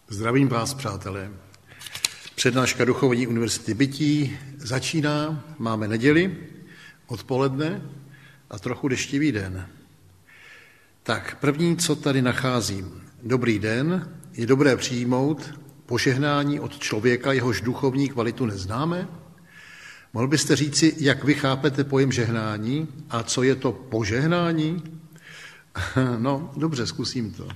Zdravím vás, přátelé. Přednáška Duchovní univerzity bytí začíná, máme neděli, odpoledne a trochu deštivý den. Tak první, co tady nacházím. Dobrý den, je dobré přijmout požehnání od člověka, jehož duchovní kvalitu neznáme? Mohl byste říci, jak vy chápete pojem žehnání a co je to požehnání? No, dobře, zkusím to.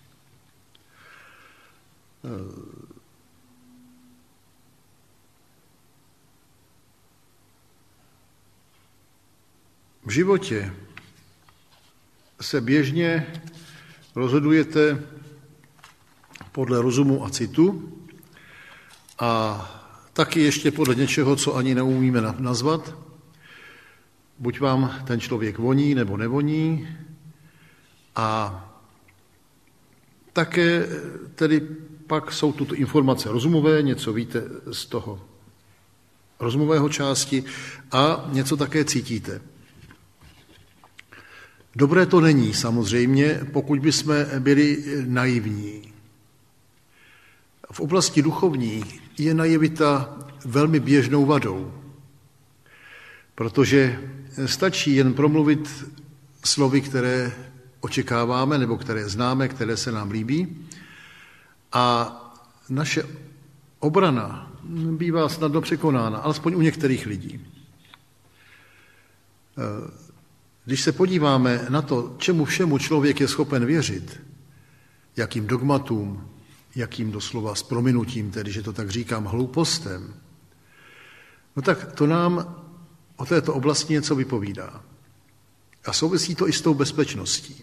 V životě se běžně rozhodujete podle rozumu a citu a taky ještě podle něčeho, co ani neumíme nazvat. Buď vám ten člověk voní nebo nevoní a také tedy pak jsou tuto informace rozumové, něco víte z toho rozumového části a něco také cítíte. Dobré to není samozřejmě, pokud bychom byli naivní. V oblasti duchovní je naivita velmi běžnou vadou, protože stačí jen promluvit slovy, které očekáváme nebo které známe, které se nám líbí a naše obrana bývá snadno překonána, alespoň u některých lidí. Když se podíváme na to, čemu všemu člověk je schopen věřit, jakým dogmatům, jakým doslova s prominutím, tedy, že to tak říkám, hloupostem, no tak to nám o této oblasti něco vypovídá. A souvisí to i s tou bezpečností.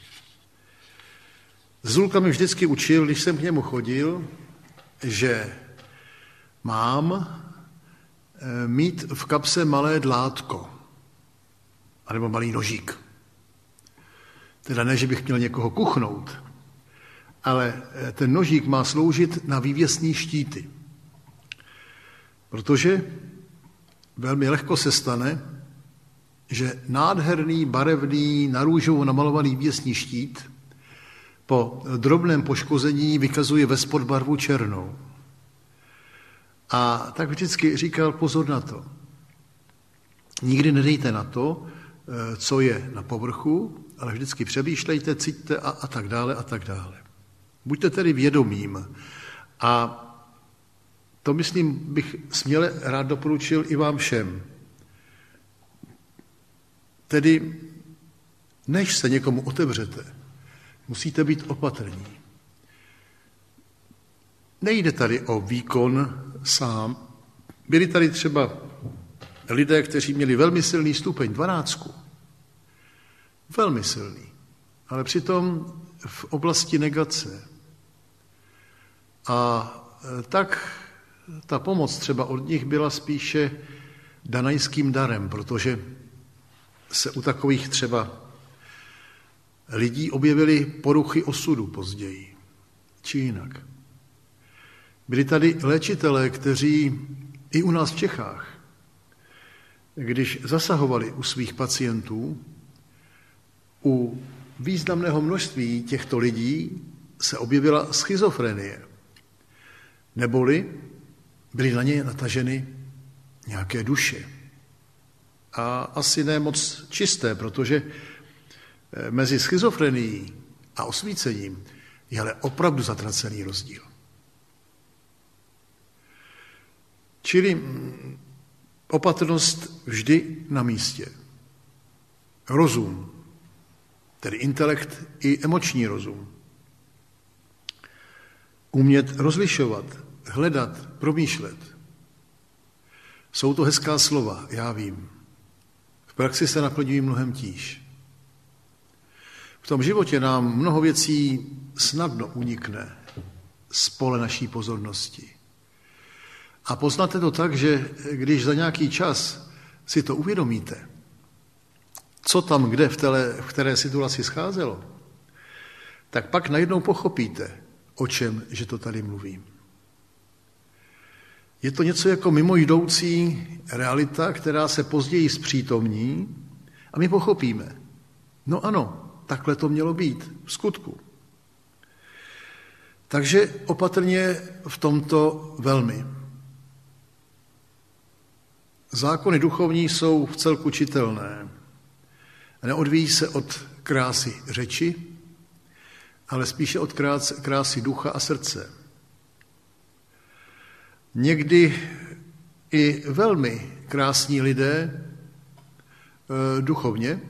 Zulka mi vždycky učil, když jsem k němu chodil, že mám mít v kapse malé dlátko, anebo malý nožík. Teda ne, že bych měl někoho kuchnout, ale ten nožík má sloužit na vývěsní štíty. Protože velmi lehko se stane, že nádherný, barevný, na růžovo namalovaný vývěsní štít po drobném poškození vykazuje vespod barvu černou. A tak vždycky říkal, pozor na to. Nikdy nedejte na to, co je na povrchu, ale vždycky přemýšlejte, cítíte a tak dále a tak dále. Buďte tedy vědomým. A to, myslím, bych směle rád doporučil i vám všem. Tedy, než se někomu otevřete, musíte být opatrní. Nejde tady o výkon sám. Byli tady třeba lidé, kteří měli velmi silný stupeň, 12. Velmi silný. Ale přitom v oblasti negace. A tak ta pomoc třeba od nich byla spíše danajským darem, protože se u takových třeba lidí objevily poruchy osudu později. Či jinak. Byli tady léčitelé, kteří i u nás v Čechách, když zasahovali u svých pacientů, u významného množství těchto lidí se objevila schizofrenie. Neboli byly na ně nataženy nějaké duše. A asi ne moc čisté, protože mezi schizofrenií a osvícením je ale opravdu zatracený rozdíl. Čili opatrnost vždy na místě. Rozum, tedy intelekt i emoční rozum. Umět rozlišovat, hledat, promýšlet. Jsou to hezká slova, já vím. V praxi se naplňují mnohem tíž. V tom životě nám mnoho věcí snadno unikne z pole naší pozornosti. A poznáte to tak, že když za nějaký čas si to uvědomíte, co tam kde v které situaci scházelo, tak pak najednou pochopíte, o čem, že to tady mluvím. Je to něco jako mimojdoucí realita, která se později zpřítomní a my pochopíme. No ano, takhle to mělo být, v skutku. Takže opatrně v tomto velmi. Zákony duchovní jsou vcelku čitelné. Neodvíjí se od krásy řeči, ale spíše od krásy ducha a srdce. Někdy i velmi krásní lidé duchovně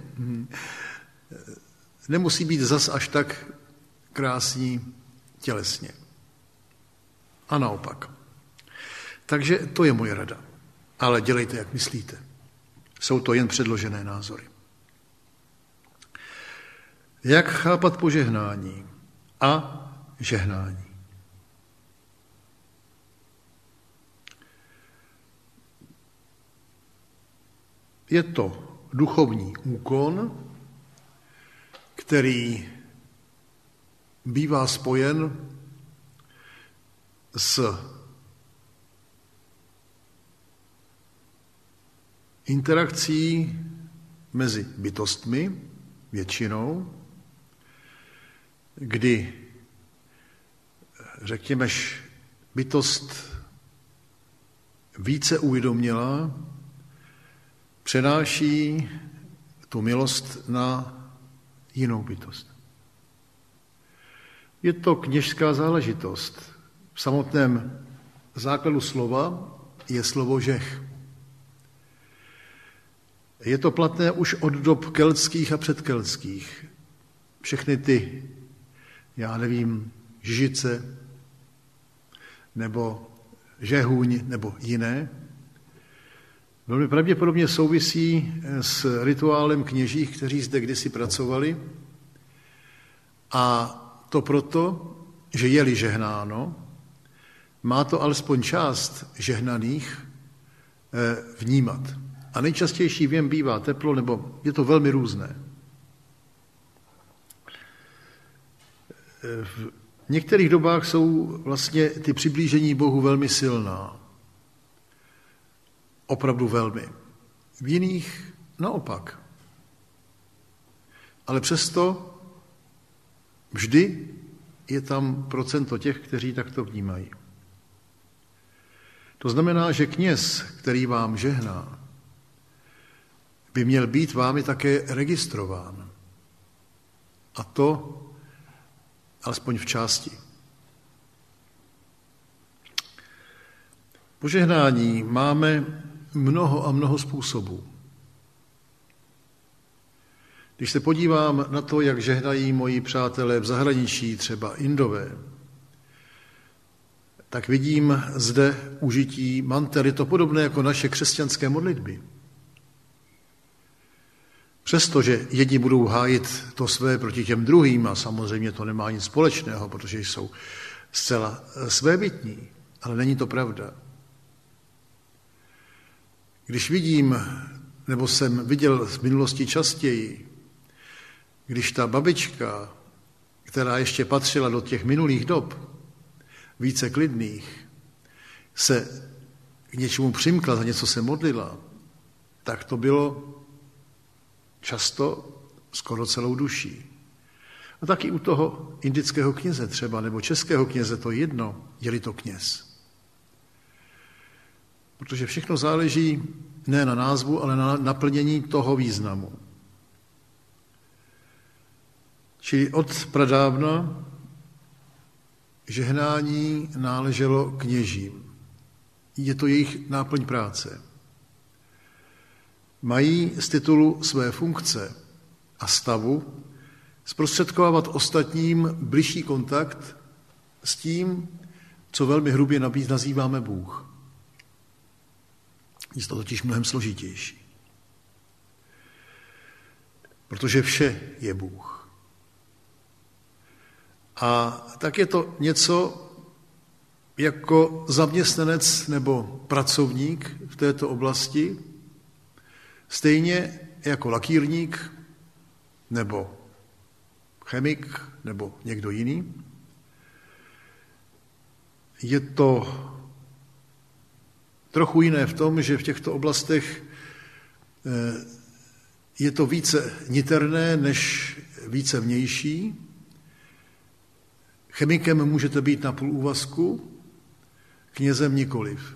nemusí být zas až tak krásní tělesně. A naopak. Takže to je moje rada. Ale dělejte, jak myslíte. Jsou to jen předložené názory. Jak chápat požehnání a žehnání? Je to duchovní úkon, který bývá spojen s interakcí mezi bytostmi, většinou, kdy, řekněme, bytost více uvědomělá přenáší tu milost na jinou bytost. Je to kněžská záležitost. V samotném základu slova je slovo žeh. Je to platné už od dob keltských a předkeltských. Všechny ty, já nevím, Žižice, nebo Žehuň, nebo jiné, velmi pravděpodobně souvisí s rituálem kněžích, kteří zde kdysi pracovali. A to proto, že je-li žehnáno, má to alespoň část žehnaných vnímat. A nejčastější věm bývá teplo, nebo je to velmi různé. V některých dobách jsou vlastně ty přiblížení Bohu velmi silná. Opravdu velmi. V jiných naopak. Ale přesto vždy je tam procento těch, kteří takto vnímají. To znamená, že kněz, který vám žehná, by měl být vámi také registrován. A to alespoň v části. Požehnání máme mnoho a mnoho způsobů. Když se podívám na to, jak žehnají moji přátelé v zahraničí, třeba Indové, tak vidím zde užití manter. Je to podobné jako naše křesťanské modlitby. Přestože jedni budou hájit to své proti těm druhým, a samozřejmě to nemá nic společného, protože jsou zcela svébytní, ale není to pravda. Když vidím, nebo jsem viděl v minulosti častěji, když ta babička, která ještě patřila do těch minulých dob, více klidných, se k něčemu přimkla, za něco se modlila, tak to bylo často skoro celou duší. A taky u toho indického kněze třeba, nebo českého kněze, to jedno, je-li to kněz. Protože všechno záleží ne na názvu, ale na naplnění toho významu. Čili od pradávna žehnání náleželo kněžím. Je to jejich náplň práce. Mají z titulu své funkce a stavu zprostředkovávat ostatním bližší kontakt s tím, co velmi hrubě nazýváme Bůh. Je to totiž mnohem složitější. Protože vše je Bůh. A tak je to něco jako zaměstnanec nebo pracovník v této oblasti, stejně jako lakýrník nebo chemik nebo někdo jiný. Je to trochu jiné v tom, že v těchto oblastech je to více niterné než více vnější. Chemikem můžete být na půl úvazku, knězem nikoliv.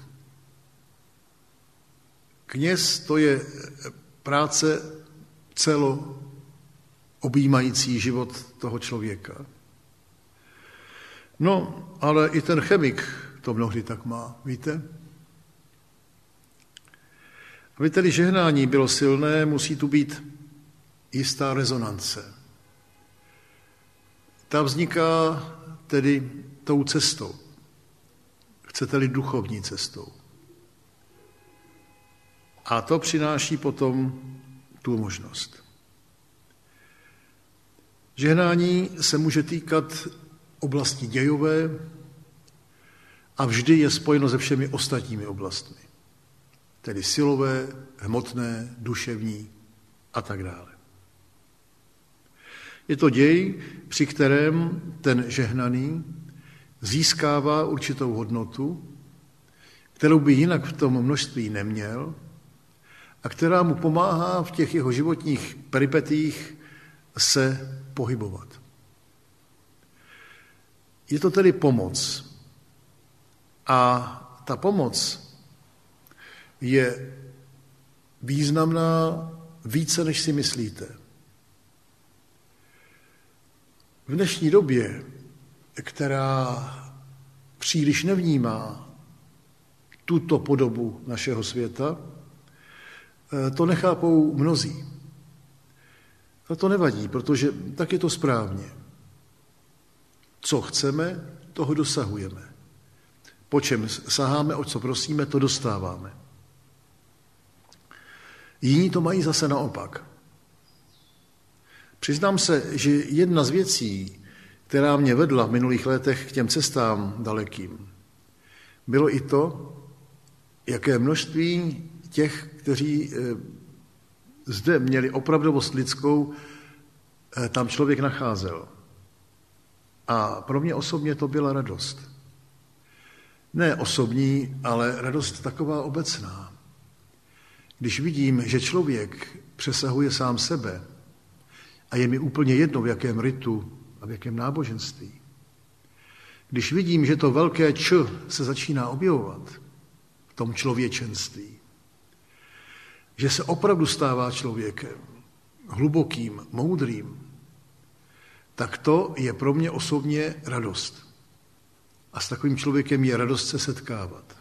Kněz to je práce objímající život toho člověka. No, ale i ten chemik to mnohdy tak má, víte? Aby tedy žehnání bylo silné, musí tu být jistá rezonance. Ta vzniká tedy tou cestou. Chcete-li duchovní cestou. A to přináší potom tu možnost. Žehnání se může týkat oblasti dějové a vždy je spojeno se všemi ostatními oblastmi. Tedy silové, hmotné, duševní a tak dále. Je to děj, při kterém ten žehnaný získává určitou hodnotu, kterou by jinak v tom množství neměl a která mu pomáhá v těch jeho životních peripetích se pohybovat. Je to tedy pomoc. A ta pomoc je významná více, než si myslíte. V dnešní době, která příliš nevnímá tuto podobu našeho světa, to nechápou mnozí. A to nevadí, protože tak je to správně. Co chceme, toho dosahujeme. Po čem saháme, o co prosíme, to dostáváme. Jiní to mají zase naopak. Přiznám se, že jedna z věcí, která mě vedla v minulých letech k těm cestám dalekým, bylo i to, jaké množství těch, kteří zde měli opravdovost lidskou, tam člověk nacházel. A pro mě osobně to byla radost. Ne osobní, ale radost taková obecná. Když vidím, že člověk přesahuje sám sebe a je mi úplně jedno, v jakém ritu a v jakém náboženství. Když vidím, že to velké č se začíná objevovat v tom člověčenství, že se opravdu stává člověkem hlubokým, moudrým, tak to je pro mě osobně radost. A s takovým člověkem je radost se setkávat.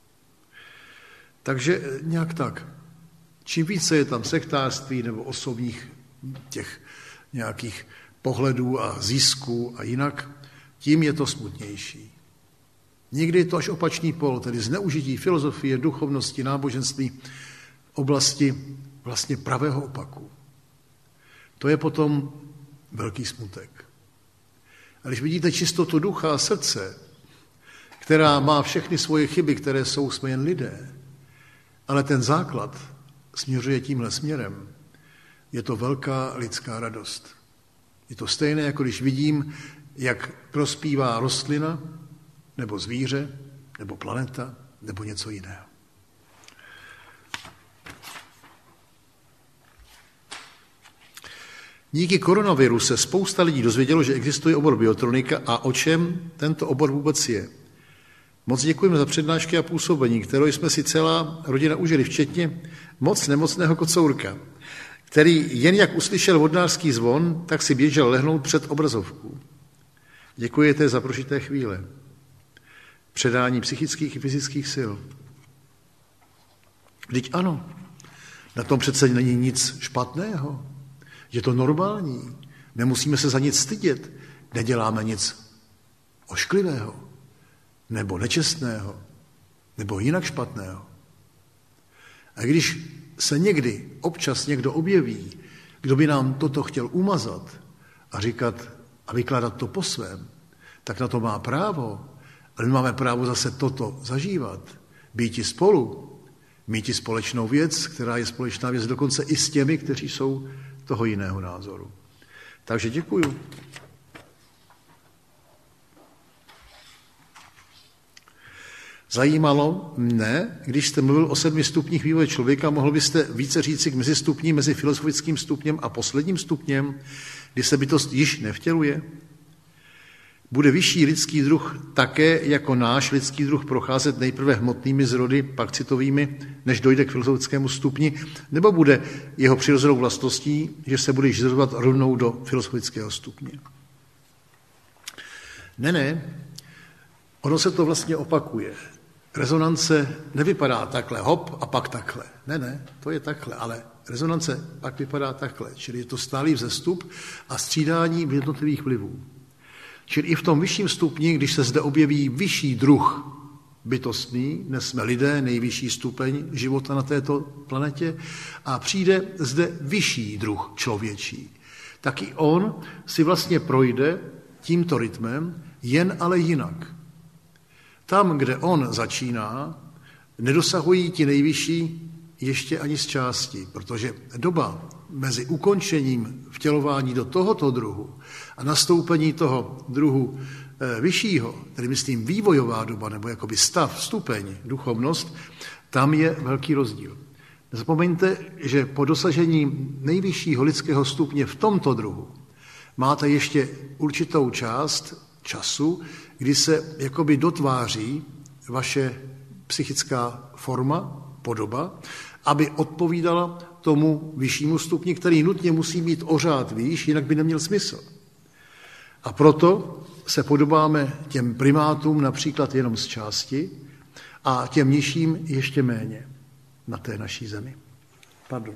Takže nějak tak. Čím více je tam sektářství nebo osobních těch nějakých pohledů a zisků a jinak, tím je to smutnější. Někdy je to až opačný pol, tedy zneužití filozofie, duchovnosti, náboženství v oblasti vlastně pravého opaku. To je potom velký smutek. A když vidíte čistotu ducha a srdce, která má všechny svoje chyby, které jsme jen lidé, ale ten základ směřuje tímhle směrem, je to velká lidská radost. Je to stejné, jako když vidím, jak prospívá rostlina, nebo zvíře, nebo planeta, nebo něco jiného. Díky koronaviru se spousta lidí dozvědělo, že existuje obor biotronika a o čem tento obor vůbec je. Moc děkujeme za přednášky a působení, kterou jsme si celá rodina užili, včetně moc nemocného kocourka, který jen jak uslyšel vodnářský zvon, tak si běžel lehnout před obrazovku. Děkujete za prožité chvíle. Předání psychických i fyzických sil. Vždyť ano, na tom přece není nic špatného. Je to normální. Nemusíme se za nic stydět. Neděláme nic ošklivého, nebo nečestného, nebo jinak špatného. A když se někdy, občas někdo objeví, kdo by nám toto chtěl umazat a říkat a vykládat to po svém, tak na to má právo. Ale my máme právo zase toto zažívat. Býti spolu, míti společnou věc, která je společná věc dokonce i s těmi, kteří jsou toho jiného názoru. Takže děkuju. Zajímalo mne, když jste mluvil o 7 stupních vývoje člověka, mohl byste více říci k mezistupním mezi filozofickým stupněm a posledním stupněm, kdy se bytost již nevtěluje? bude vyšší lidský druh také jako náš lidský druh procházet nejprve hmotnými zrody, pak citovými, než dojde k filozofickému stupni, nebo bude jeho přirozenou vlastností, že se bude žrovat rovnou do filozofického stupně? Ne, ono se to vlastně opakuje. Rezonance nevypadá takhle, hop a pak takhle. Ne, to je takhle, ale rezonance pak vypadá takhle, čili je to stálý vzestup a střídání jednotlivých vlivů. Čili i v tom vyšším stupni, když se zde objeví vyšší druh bytostný, dnes jsme lidé, nejvyšší stupeň života na této planetě, a přijde zde vyšší druh člověčí, tak i on si vlastně projde tímto rytmem, jen ale jinak. Tam, kde on začíná, nedosahují ti nejvyšší ještě ani z části, protože doba mezi ukončením vtělování do tohoto druhu a nastoupení toho druhu vyššího, tedy myslím vývojová doba, nebo jakoby stav, stupeň, duchovnost, tam je velký rozdíl. Nezapomeňte, že po dosažení nejvyššího lidského stupně v tomto druhu máte ještě určitou část času, kdy se jakoby dotváří vaše psychická forma, podoba, aby odpovídala tomu vyššímu stupni, který nutně musí být o řád výš, jinak by neměl smysl. A proto se podobáme těm primátům například jenom z části a těm nižším ještě méně na té naší zemi. Pardon.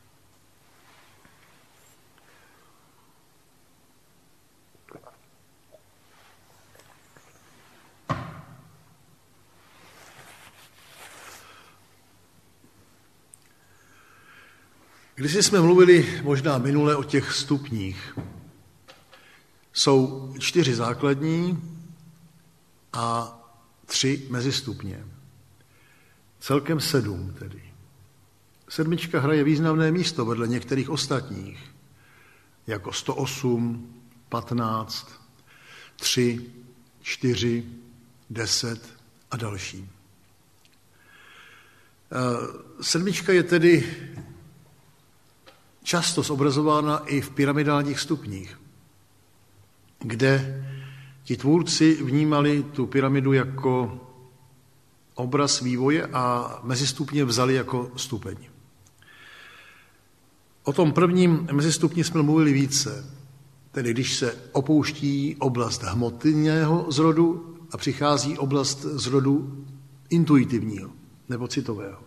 Když jsme mluvili možná minule o těch stupních, jsou 4 základní a 3 mezistupně. Celkem 7 tedy. 7 hraje významné místo vedle některých ostatních, jako 108, 15, 3, 4, 10 a další. 7 je tedy často zobrazována i v pyramidálních stupních, kde ti tvůrci vnímali tu pyramidu jako obraz vývoje a mezistupně vzali jako stupeň. O tom prvním mezistupni jsme mluvili více, tedy když se opouští oblast hmotného zrodu a přichází oblast zrodu intuitivního nebo citového.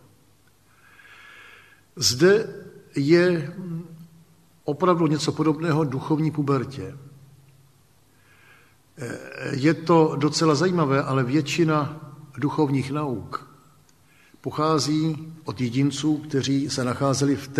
Zde je opravdu něco podobného duchovní pubertě. Je to docela zajímavé, ale většina duchovních nauk pochází od jedinců, kteří se nacházeli v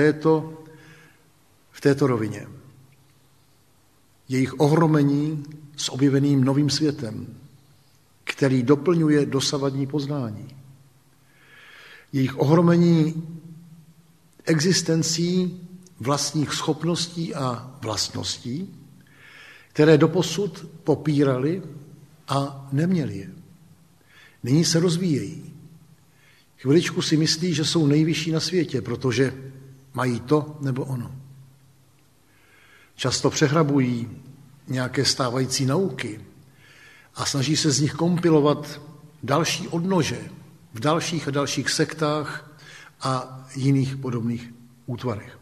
této rovině. Jejich ohromení s objeveným novým světem, který doplňuje dosavadní poznání. Jejich ohromení existencí vlastních schopností a vlastností, které doposud popírali a neměli je. Nyní se rozvíjejí. Chviličku si myslí, že jsou nejvyšší na světě, protože mají to nebo ono. Často přehrabují nějaké stávající nauky a snaží se z nich kompilovat další odnože v dalších a dalších sektách a jiných podobných útvarech.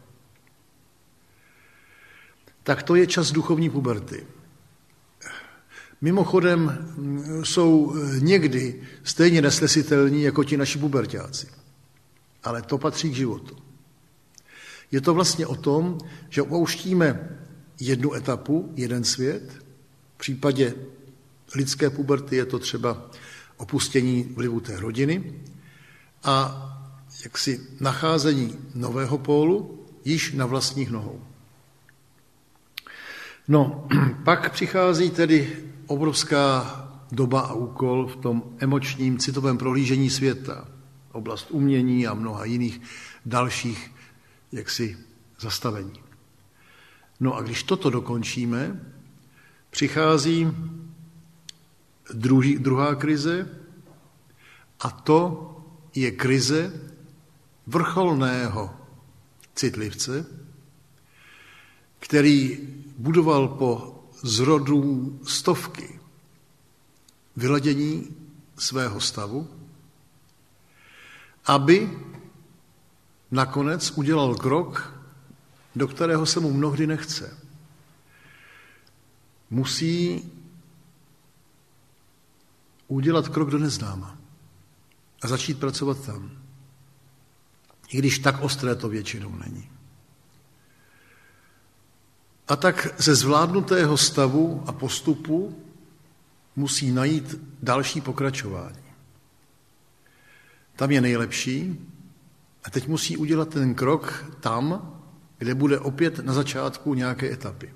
Tak to je čas duchovní puberty. Mimochodem jsou někdy stejně nesnesitelní jako ti naši puberťáci. Ale to patří k životu. Je to vlastně o tom, že opouštíme jednu etapu, jeden svět. V případě lidské puberty je to třeba opustění vlivu té rodiny a jaksi nacházení nového pólu již na vlastních nohou. No, pak přichází tedy obrovská doba a úkol v tom emočním, citovém prohlížení světa, oblast umění a mnoha jiných dalších jaksi zastavení. No a když toto dokončíme, přichází druhá krize a to je krize vrcholného citlivce, který budoval po zrodu stovky, vyladění svého stavu, aby nakonec udělal krok, do kterého se mu mnohdy nechce. Musí udělat krok do neznáma a začít pracovat tam. I když tak ostré to většinou není. A tak ze zvládnutého stavu a postupu musí najít další pokračování. Tam je nejlepší a teď musí udělat ten krok tam, kde bude opět na začátku nějaké etapy.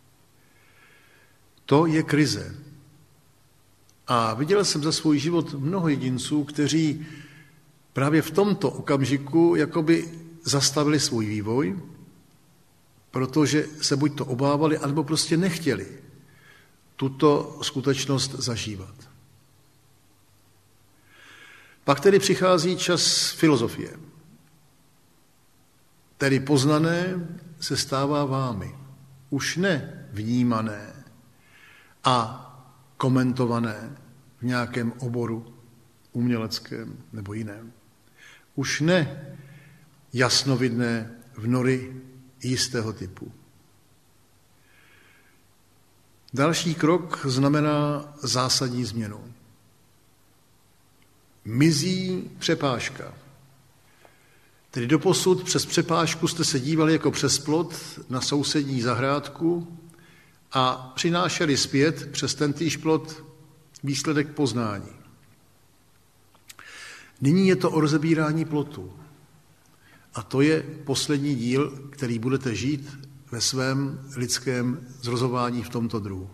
To je krize. A viděl jsem za svůj život mnoho jedinců, kteří právě v tomto okamžiku jakoby zastavili svůj vývoj, protože se buď to obávali, anebo prostě nechtěli tuto skutečnost zažívat. Pak tedy přichází čas filozofie. Tedy poznané se stává vámi. Už ne vnímané a komentované v nějakém oboru uměleckém nebo jiném. Už ne jasnovidné vnory jistého typu. Další krok znamená zásadní změnu. Mizí přepážka. Tedy doposud přes přepážku jste se dívali jako přes plot na sousední zahrádku a přinášeli zpět přes tentýž plot výsledek poznání. Nyní je to o rozebírání plotu. A to je poslední díl, který budete žít ve svém lidském zrozování v tomto druhu.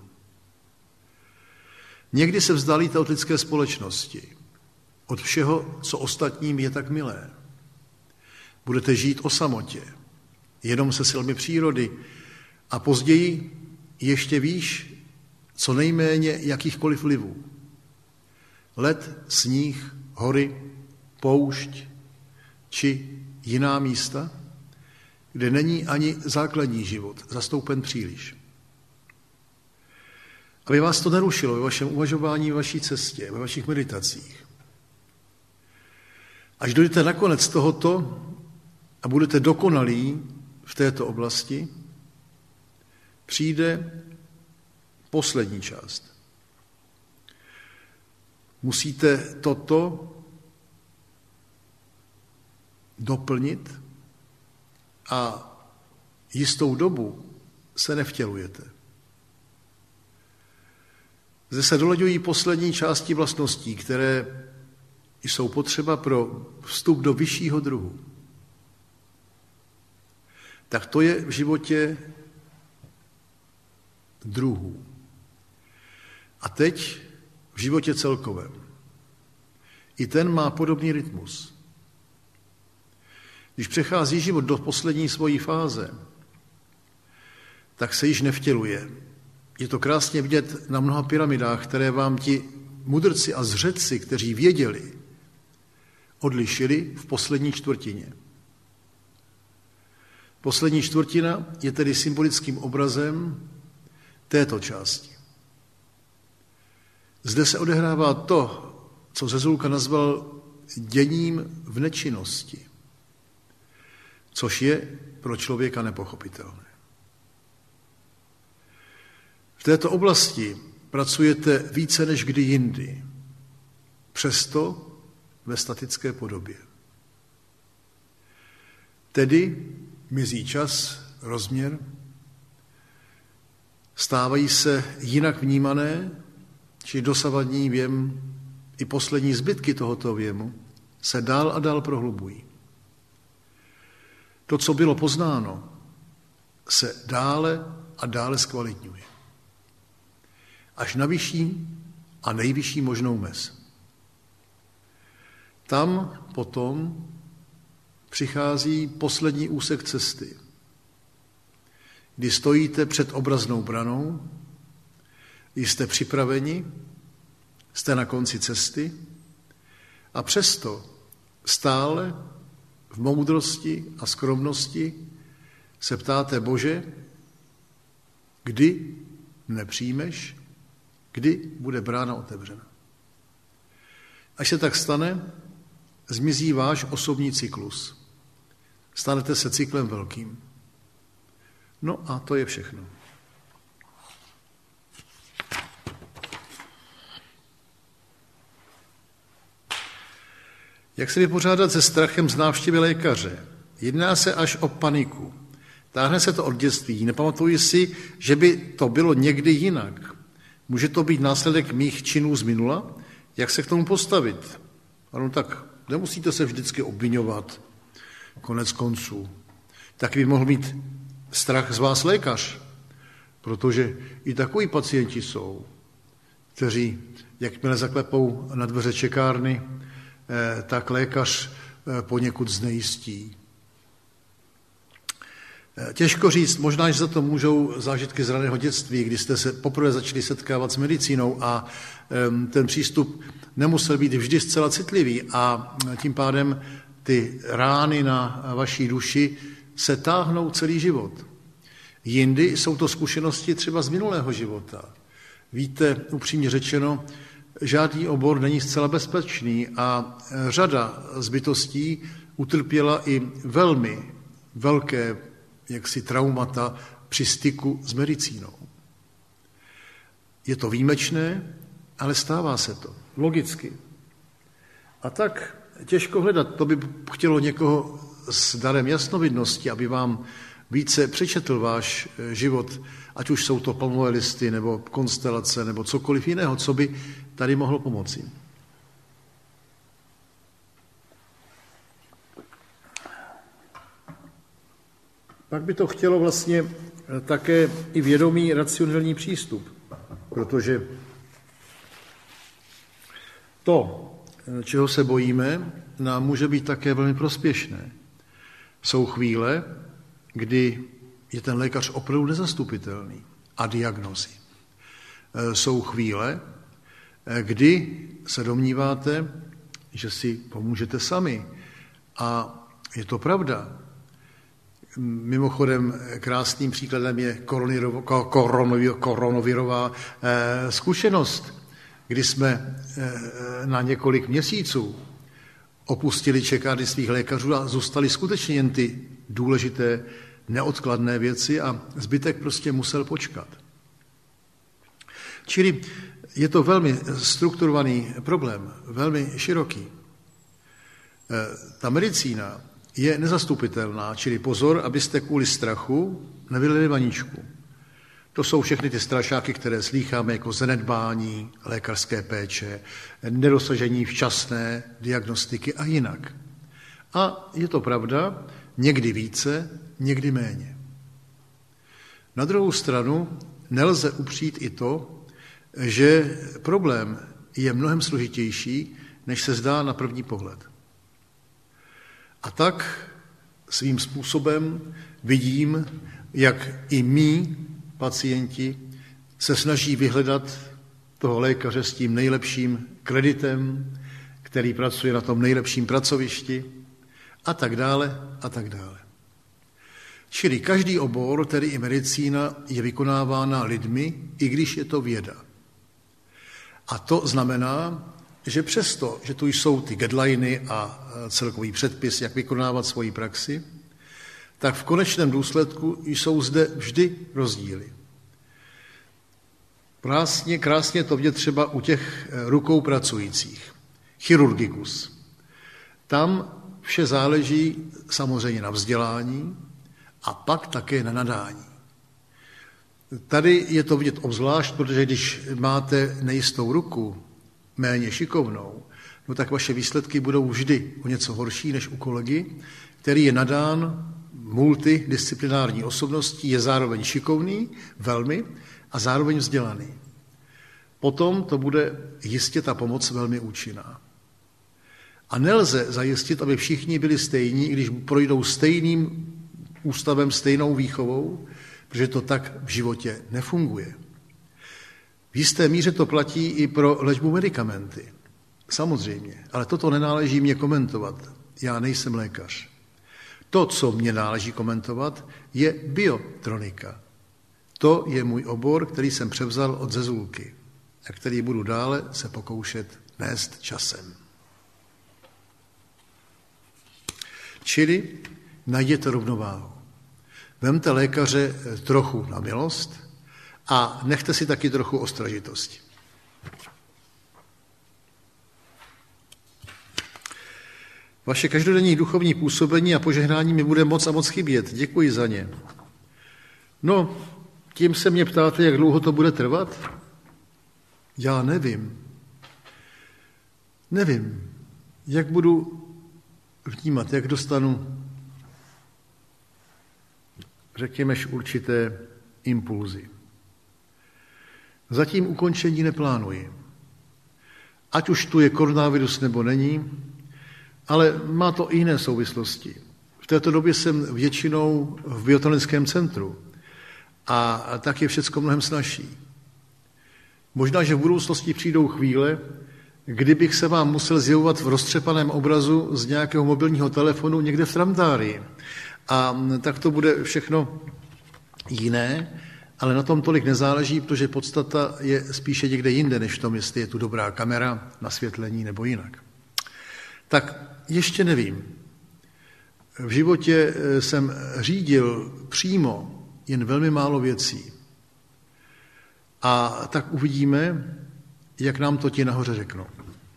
Někdy se vzdálíte od lidské společnosti, od všeho, co ostatním je tak milé. Budete žít o samotě, jenom se silami přírody a později ještě výš, co nejméně jakýchkoliv vlivů. Led, sníh, hory, poušť či jiná místa, kde není ani základní život zastoupen příliš. Aby vás to nerušilo ve vašem uvažování, ve vaší cestě, ve vašich meditacích. Až dojdete nakonec tohoto a budete dokonalí v této oblasti, přijde poslední část. Musíte toto doplnit a jistou dobu se nevtělujete. Zde se dolaďují poslední části vlastností, které jsou potřeba pro vstup do vyššího druhu. Tak to je v životě druhů. A teď v životě celkovém. I ten má podobný rytmus. Když přechází život do poslední svojí fáze, tak se již nevtěluje. Je to krásně vidět na mnoha pyramidách, které vám ti mudrci a zřeci, kteří věděli, odlišili v poslední čtvrtině. Poslední čtvrtina je tedy symbolickým obrazem této části. Zde se odehrává to, co Zezulka nazval děním v nečinnosti, což je pro člověka nepochopitelné. V této oblasti pracujete více než kdy jindy, přesto ve statické podobě. Tedy mizí čas, rozměr, stávají se jinak vnímané, či dosavadní věm i poslední zbytky tohoto věmu se dál a dál prohlubují. To, co bylo poznáno, se dále a dále zkvalitňuje. Až na vyšší a nejvyšší možnou mez. Tam potom přichází poslední úsek cesty, kdy stojíte před obraznou branou, jste připraveni, jste na konci cesty a přesto stále v moudrosti a skromnosti se ptáte: Bože, kdy mne přijmeš, kdy bude brána otevřena. Až se tak stane, zmizí váš osobní cyklus. Stanete se cyklem velkým. No a to je všechno. Jak se vypořádat se strachem z návštěvy lékaře? Jedná se až o paniku. Táhne se to od dětství. Nepamatuji si, že by to bylo někdy jinak. Může to být následek mých činů z minula? Jak se k tomu postavit? Ano, tak nemusíte se vždycky obviňovat. Konec konců. Taky by mohl mít strach z vás lékař, protože i takoví pacienti jsou, kteří, jakmile zaklepou na dveře čekárny, tak lékař poněkud znejistí. Těžko říct, možná, že za to můžou zážitky z raného dětství, kdy jste se poprvé začali setkávat s medicínou a ten přístup nemusel být vždy zcela citlivý a tím pádem ty rány na vaší duši se táhnou celý život. Jindy jsou to zkušenosti třeba z minulého života. Víte, upřímně řečeno, žádný obor není zcela bezpečný a řada z bytostí utrpěla i velmi velké traumata při styku s medicínou. Je to výjimečné, ale stává se to. Logicky. A tak těžko hledat. To by chtělo někoho s darem jasnovidnosti, aby vám více přečetl váš život, ať už jsou to palmové listy, nebo konstelace, nebo cokoliv jiného, co by tady mohlo pomoci. Pak by to chtělo vlastně také i vědomý racionální přístup, protože to, čeho se bojíme, nám může být také velmi prospěšné. Jsou chvíle, kdy je ten lékař opravdu nezastupitelný a diagnózy. Jsou chvíle, kdy se domníváte, že si pomůžete sami. A je to pravda. Mimochodem krásným příkladem je koronavirová zkušenost, kdy jsme na několik měsíců opustili čekárny svých lékařů a zůstaly skutečně jen ty důležité, neodkladné věci a zbytek prostě musel počkat. Čili je to velmi strukturovaný problém, velmi široký. Ta medicína je nezastupitelná, čili pozor, abyste kvůli strachu nevylili vaničku. To jsou všechny ty strašáky, které slýcháme jako zanedbání lékařské péče, nedosažení včasné diagnostiky a jinak. A je to pravda, někdy více, někdy méně. Na druhou stranu nelze upřít i to, že problém je mnohem složitější, než se zdá na první pohled. A tak svým způsobem vidím, jak i mí pacienti se snaží vyhledat toho lékaře s tím nejlepším kreditem, který pracuje na tom nejlepším pracovišti a tak dále a tak dále. Čili každý obor, tedy i medicína, je vykonávána lidmi, i když je to věda. A to znamená, že přesto, že tu jsou ty guideliny a celkový předpis, jak vykonávat svoji praxi, tak v konečném důsledku jsou zde vždy rozdíly. Krásně to vidět třeba u těch rukou pracujících. Chirurgikus. Tam vše záleží samozřejmě na vzdělání a pak také na nadání. Tady je to vidět obzvlášť, protože když máte nejistou ruku, méně šikovnou, no tak vaše výsledky budou vždy o něco horší než u kolegy, který je nadán multidisciplinární osobností, je zároveň šikovný, velmi, a zároveň vzdělaný. Potom to bude jistě ta pomoc velmi účinná. A nelze zajistit, aby všichni byli stejní, i když projdou stejným ústavem, stejnou výchovou, protože to tak v životě nefunguje. V jisté míře to platí i pro léčbu medikamenty. Samozřejmě, ale toto nenáleží mě komentovat. Já nejsem lékař. To, co mě náleží komentovat, je biotronika. To je můj obor, který jsem převzal od Zezulky a který budu dále se pokoušet nést časem. Čili najděte rovnováhu. Vemte lékaře trochu na milost a nechte si taky trochu ostražitosti. Vaše každodenní duchovní působení a požehnání mi bude moc a moc chybět. Děkuji za ně. No, tím se mě ptáte, jak dlouho to bude trvat? Já nevím. Nevím, jak budu vnímat, jak dostanu, řekněme, určité impulzy. Zatím ukončení neplánuji. Ať už tu je koronavirus nebo není, ale má to i jiné souvislosti. V této době jsem většinou v biotonickém centru a tak je všecko mnohem snazší. Možná, že v budoucnosti přijdou chvíle, kdybych se vám musel zjevovat v roztřepaném obrazu z nějakého mobilního telefonu někde v tramtárii. A tak to bude všechno jiné, ale na tom tolik nezáleží, protože podstata je spíše někde jinde, než v tom, jestli je tu dobrá kamera, nasvětlení nebo jinak. Tak ještě nevím. V životě jsem řídil přímo jen velmi málo věcí. A tak uvidíme, jak nám to ti nahoře řeknou.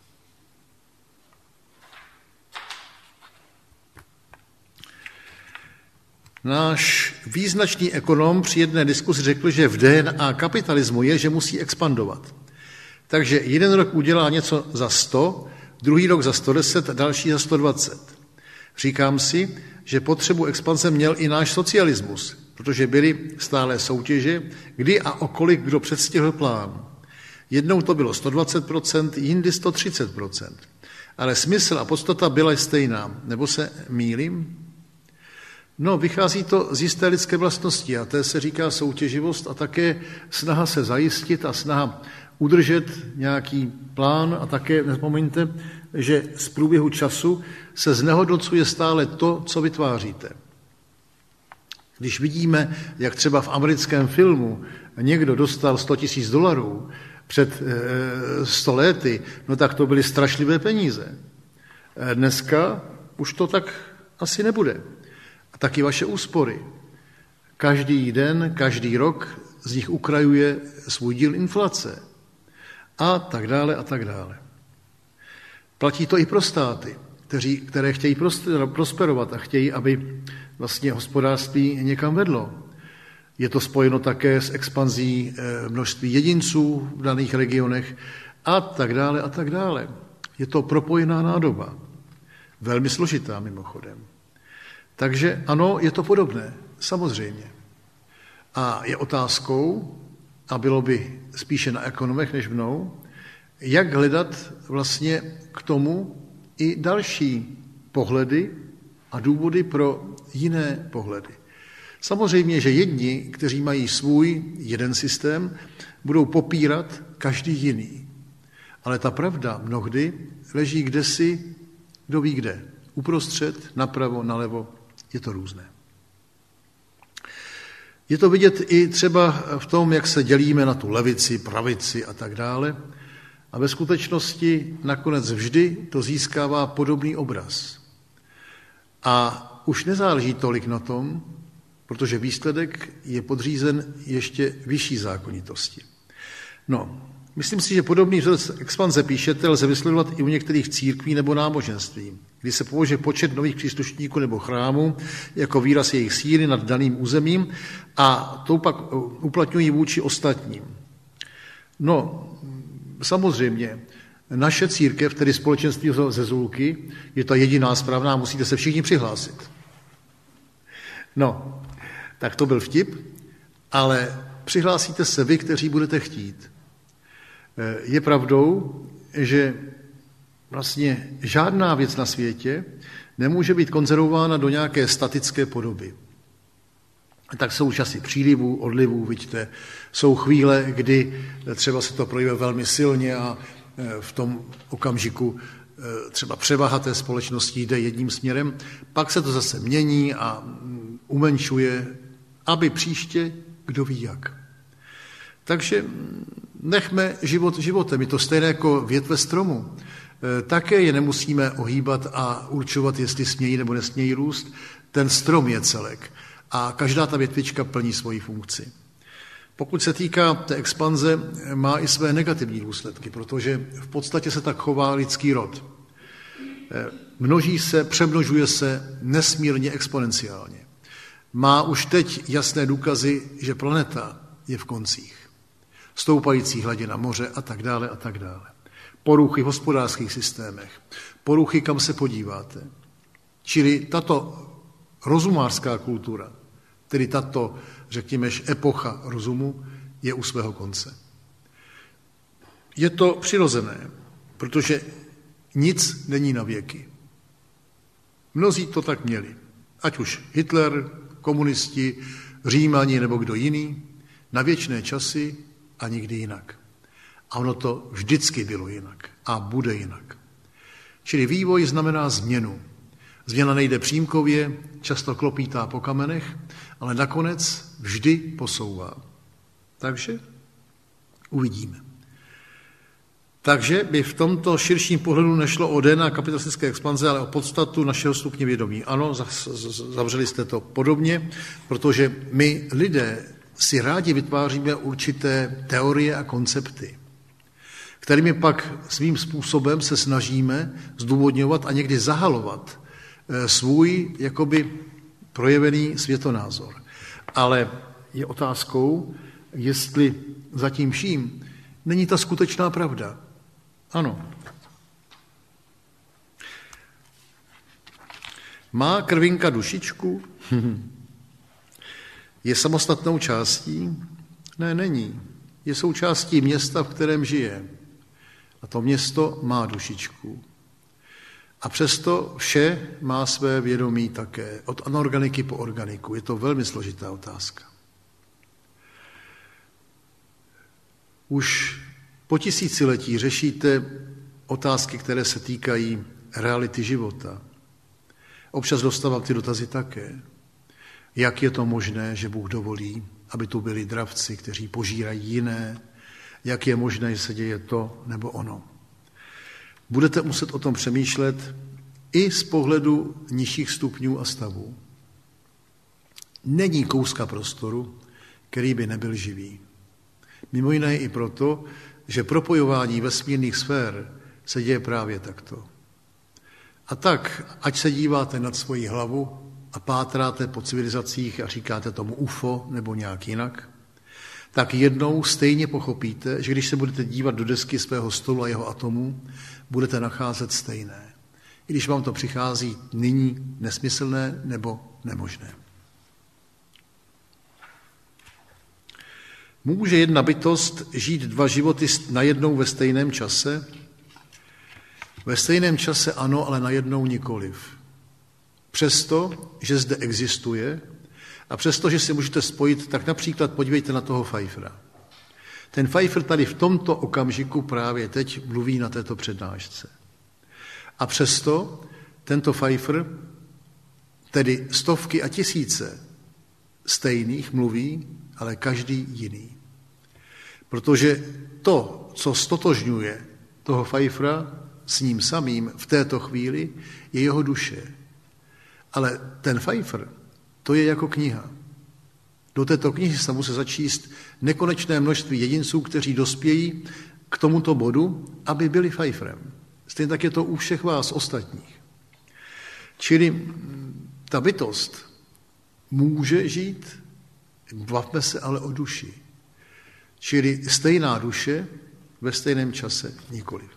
Náš význačný ekonom při jedné diskusi řekl, že v DNA kapitalismu je, že musí expandovat. Takže jeden rok udělá něco za 100, druhý rok za 110 a další za 120. Říkám si, že potřebu expanze měl i náš socialismus, protože byly stálé soutěže, kdy a o kolik kdo předstihl plán. Jednou to bylo 120%, jindy 130%. Ale smysl a podstata byla stejná. Nebo se mýlím? No, vychází to z jisté lidské vlastnosti a té se říká soutěživost a také snaha se zajistit a snaha udržet nějaký plán a také nezapomeňte, že z průběhu času se znehodnocuje stále to, co vytváříte. Když vidíme, jak třeba v americkém filmu někdo dostal $100 000 před 100 lety, no tak to byly strašlivé peníze. Dneska už to tak asi nebude. A taky vaše úspory. Každý den, každý rok z nich ukrajuje svůj díl inflace. A tak dále, a tak dále. Platí to i pro státy, které chtějí prosperovat a chtějí, aby vlastně hospodářství někam vedlo. Je to spojeno také s expanzí množství jedinců v daných regionech a tak dále, a tak dále. Je to propojená nádoba. Velmi složitá mimochodem. Takže ano, je to podobné, samozřejmě. A je otázkou, a bylo by spíše na ekonomech než mnou, jak hledat vlastně k tomu i další pohledy a důvody pro jiné pohledy. Samozřejmě, že jedni, kteří mají svůj jeden systém, budou popírat každý jiný. Ale ta pravda mnohdy leží kdesi, kdo ví kde. Uprostřed, napravo, nalevo, je to různé. Je to vidět i třeba v tom, jak se dělíme na tu levici, pravici a tak dále. A ve skutečnosti nakonec vždy to získává podobný obraz. A už nezáleží tolik na tom, protože výsledek je podřízen ještě vyšší zákonitosti. No, myslím si, že podobný vzorec expanze píšete lze vysledovat i u některých církví nebo náboženství, kdy se považuje počet nových příslušníků nebo chrámů jako výraz jejich síly nad daným územím a to pak uplatňují vůči ostatním. No, samozřejmě, naše církev, tedy společenství ze Zulky, je ta jediná správná, musíte se všichni přihlásit. No, tak to byl vtip, ale přihlásíte se vy, kteří budete chtít. Je pravdou, že vlastně žádná věc na světě nemůže být konzervována do nějaké statické podoby. Tak jsou časy přílivů, odlivů, vidíte, jsou chvíle, kdy třeba se to projevuje velmi silně a v tom okamžiku třeba převaha té společnosti jde jedním směrem, pak se to zase mění a umenšuje, aby příště kdo ví jak. Takže nechme život životem. Je to stejné jako větve stromu. také je nemusíme ohýbat a určovat, jestli smějí nebo nesmějí růst. Ten strom je celek a každá ta větvička plní svoji funkci. Pokud se týká té expanze, má i své negativní důsledky, protože v podstatě se tak chová lidský rod. Množí se, přemnožuje se nesmírně exponenciálně. Má už teď jasné důkazy, že planeta je v koncích. Stoupající hladina moře a tak dále a tak dále. Poruchy v hospodářských systémech, poruchy, kam se podíváte. Čili tato rozumářská kultura, tedy tato, řekněme, epocha rozumu, je u svého konce. Je to přirozené, protože nic není na věky. Mnozí to tak měli. Ať už Hitler, komunisti, Římani nebo kdo jiný, na věčné časy a nikdy jinak. A ono to vždycky bylo jinak a bude jinak. Čili vývoj znamená změnu. Změna nejde přímkově, často klopítá po kamenech, ale nakonec vždy posouvá. Takže uvidíme. Takže by v tomto širším pohledu nešlo o DNA kapitalistické expanze, ale o podstatu našeho stupně vědomí. Ano, zavřeli jste to podobně, protože my lidé si rádi vytváříme určité teorie a koncepty, kterými pak svým způsobem se snažíme zdůvodňovat a někdy zahalovat svůj jakoby projevený světonázor. Ale je otázkou, jestli za tím vším není ta skutečná pravda. Ano. Má krvinka dušičku? Je samostatnou částí? Ne, není. Je součástí města, v kterém žije. A to město má dušičku. A přesto vše má své vědomí také, od anorganiky po organiku. Je to velmi složitá otázka. Už po tisíciletí řešíte otázky, které se týkají reality života. Občas dostávám ty dotazy také. Jak je to možné, že Bůh dovolí, aby tu byli dravci, kteří požírají jiné? Jak je možné, že se děje to nebo ono? Budete muset o tom přemýšlet i z pohledu nižších stupňů a stavů. Není kouska prostoru, který by nebyl živý. Mimo jiné i proto, že propojování vesmírných sfér se děje právě takto. A tak, ať se díváte nad svoji hlavu a pátráte po civilizacích a říkáte tomu UFO nebo nějak jinak, tak jednou stejně pochopíte, že když se budete dívat do desky svého stolu a jeho atomů, budete nacházet stejné. I když vám to přichází nyní nesmyslné nebo nemožné. Může jedna bytost žít dva životy najednou ve stejném čase? Ve stejném čase ano, ale najednou nikoliv. Přesto, že zde existuje a přesto, že si můžete spojit, tak například podívejte na toho Pfeiffera. Ten Pfeiffer tady v tomto okamžiku právě teď mluví na této přednášce. A přesto tento Pfeiffer, tedy stovky a tisíce stejných mluví, ale každý jiný. Protože to, co stotožňuje toho Pfeiffera s ním samým v této chvíli, je jeho duše. Ale ten Pfeiffer, to je jako kniha. Do této knihy se musí začíst nekonečné množství jedinců, kteří dospějí k tomuto bodu, aby byli Pfeifferem. Stejně tak je to u všech vás ostatních. Čili ta bytost může žít, bavme se ale o duši. Čili stejná duše ve stejném čase nikoliv.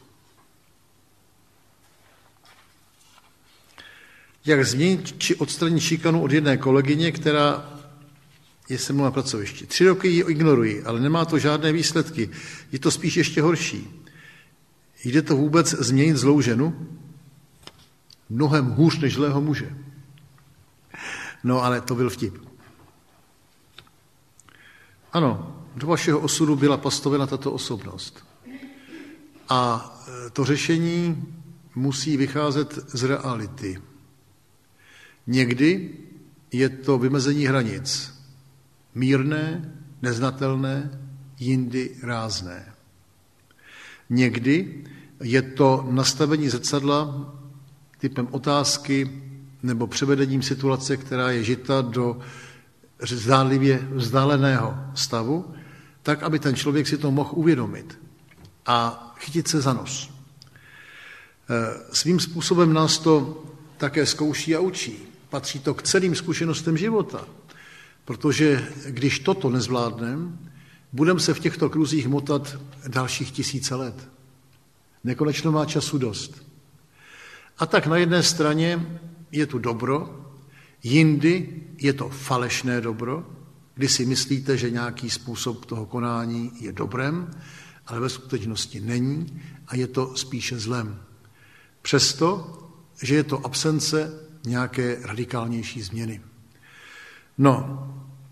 Jak změnit či odstranit šikanu od jedné kolegyně, která je se mnou na pracovišti. 3 roky ji ignoruji, ale nemá to žádné výsledky. Je to spíš ještě horší. Jde to vůbec změnit zlou ženu? Mnohem hůř než zlého muže. No, ale to byl vtip. Ano, do vašeho osudu byla postavena tato osobnost. A to řešení musí vycházet z reality. Někdy je to vymezení hranic. Mírné, neznatelné, jindy rázné. Někdy Je to nastavení zrcadla typem otázky nebo převedením situace, která je žita do zdánlivě vzdáleného stavu, tak, aby ten člověk si to mohl uvědomit a chytit se za nos. Svým způsobem nás to také zkouší a učí. Patří to k celým zkušenostem života, protože když toto nezvládneme, budeme se v těchto kruzích motat dalších 1000 let. Nekonečno má času dost. A tak na jedné straně je tu dobro, jindy je to falešné dobro, kdy si myslíte, že nějaký způsob toho konání je dobrem, ale ve skutečnosti není a je to spíše zlem. Přesto, že je to absence nějaké radikálnější změny. No,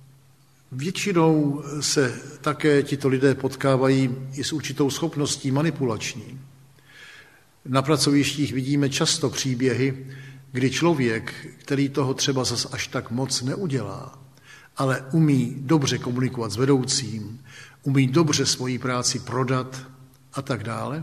většinou se také tito lidé potkávají i s určitou schopností manipulační. Na pracovištích vidíme často příběhy, kdy člověk, který toho třeba zas až tak moc neudělá, ale umí dobře komunikovat s vedoucím, umí dobře svoji práci prodat a tak dále.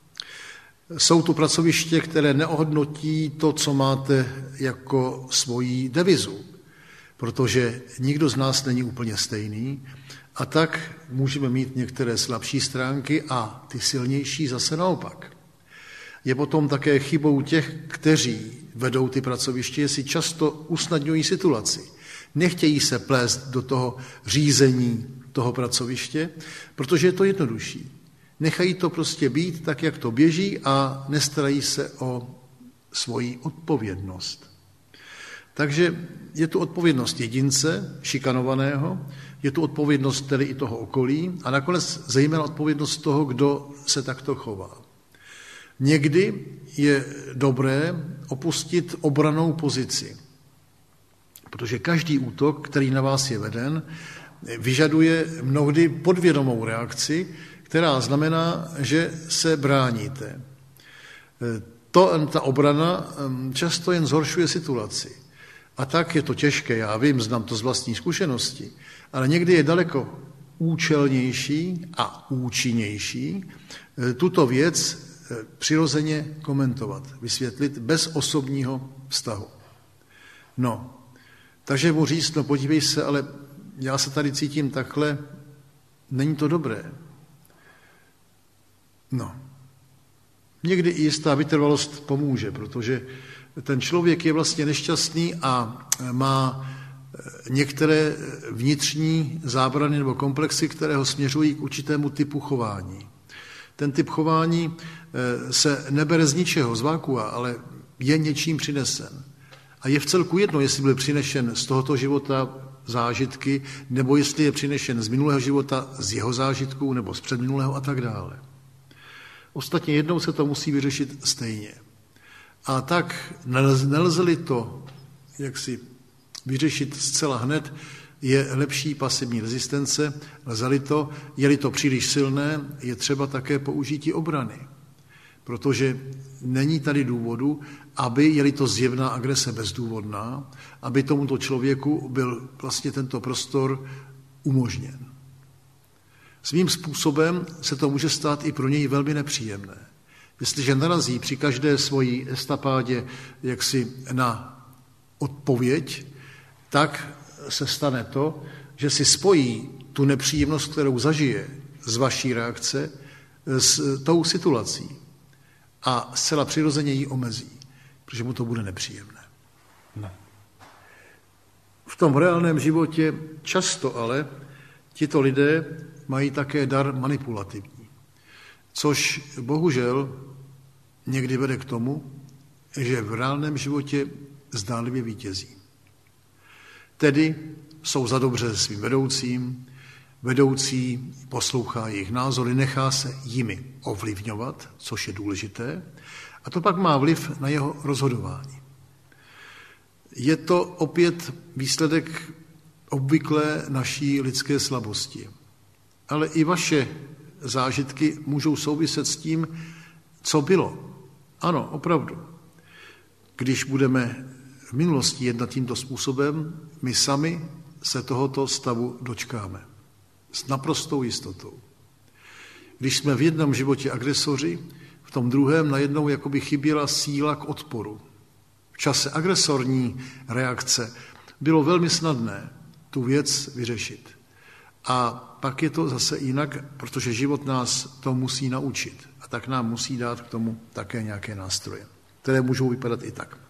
Jsou tu pracoviště, které neohodnotí to, co máte jako svoji devizu, protože nikdo z nás není úplně stejný a tak můžeme mít některé slabší stránky a ty silnější zase naopak. Je potom také chybou těch, kteří vedou ty pracoviště, si často usnadňují situaci. Nechtějí se plést do toho řízení toho pracoviště, protože je to jednodušší. Nechají to prostě být tak, jak to běží a nestarají se o svoji odpovědnost. Takže je tu odpovědnost jedince, šikanovaného, je tu odpovědnost tedy i toho okolí a nakonec zejména odpovědnost toho, kdo se takto chová. Někdy je dobré opustit obrannou pozici, protože každý útok, který na vás je veden, vyžaduje mnohdy podvědomou reakci, která znamená, že se bráníte. Ta obrana často jen zhoršuje situaci. A tak je to těžké, já vím, znám to z vlastní zkušenosti, ale někdy je daleko účelnější a účinnější tuto věc přirozeně komentovat, vysvětlit bez osobního vztahu. No, takže mu říct, no podívej se, ale já se tady cítím takhle, není to dobré. No, někdy i jistá vytrvalost pomůže, protože ten člověk je vlastně nešťastný a má některé vnitřní zábrany nebo komplexy, které ho směřují k určitému typu chování. Ten typ chování se nebere z ničeho, z vákua, ale je něčím přinesen. A je v celku jedno, jestli byl přinesen z tohoto života zážitky, nebo jestli je přinesen z minulého života, z jeho zážitků, nebo z předminulého a tak dále. Ostatně jednou se to musí vyřešit stejně. A tak nelze-li to jaksi vyřešit zcela hned, je lepší pasivní rezistence, lze-li to, je-li to příliš silné, je třeba také použití obrany. Protože není tady důvodu, aby, je-li to zjevná agrese bezdůvodná, aby tomuto člověku byl vlastně tento prostor umožněn. Svým způsobem se to může stát i pro něj velmi nepříjemné. Jestliže narazí při každé svojí estapádě jaksi na odpověď, tak se stane to, že si spojí tu nepříjemnost, kterou zažije z vaší reakce, s tou situací a zcela přirozeně ji omezí, protože mu to bude nepříjemné. No. V tom reálném životě často ale tito lidé mají také dar manipulativní, což bohužel někdy vede k tomu, že v reálném životě zdánlivě vítězí. Tedy jsou za dobře se svým vedoucím, vedoucí poslouchá jejich názory, nechá se jimi ovlivňovat, což je důležité, a to pak má vliv na jeho rozhodování. Je to opět výsledek obvyklé naší lidské slabosti. Ale i vaše zážitky můžou souviset s tím, co bylo. Ano, opravdu. Když budeme v minulosti jednat tímto způsobem, my sami se tohoto stavu dočkáme. S naprostou jistotou. Když jsme v jednom životě agresoři, v v tom druhém najednou jakoby chyběla síla k odporu. V čase agresorní reakce bylo velmi snadné tu věc vyřešit. A pak je to zase jinak, protože život nás to musí naučit. A tak nám musí dát k tomu také nějaké nástroje, které můžou vypadat i tak.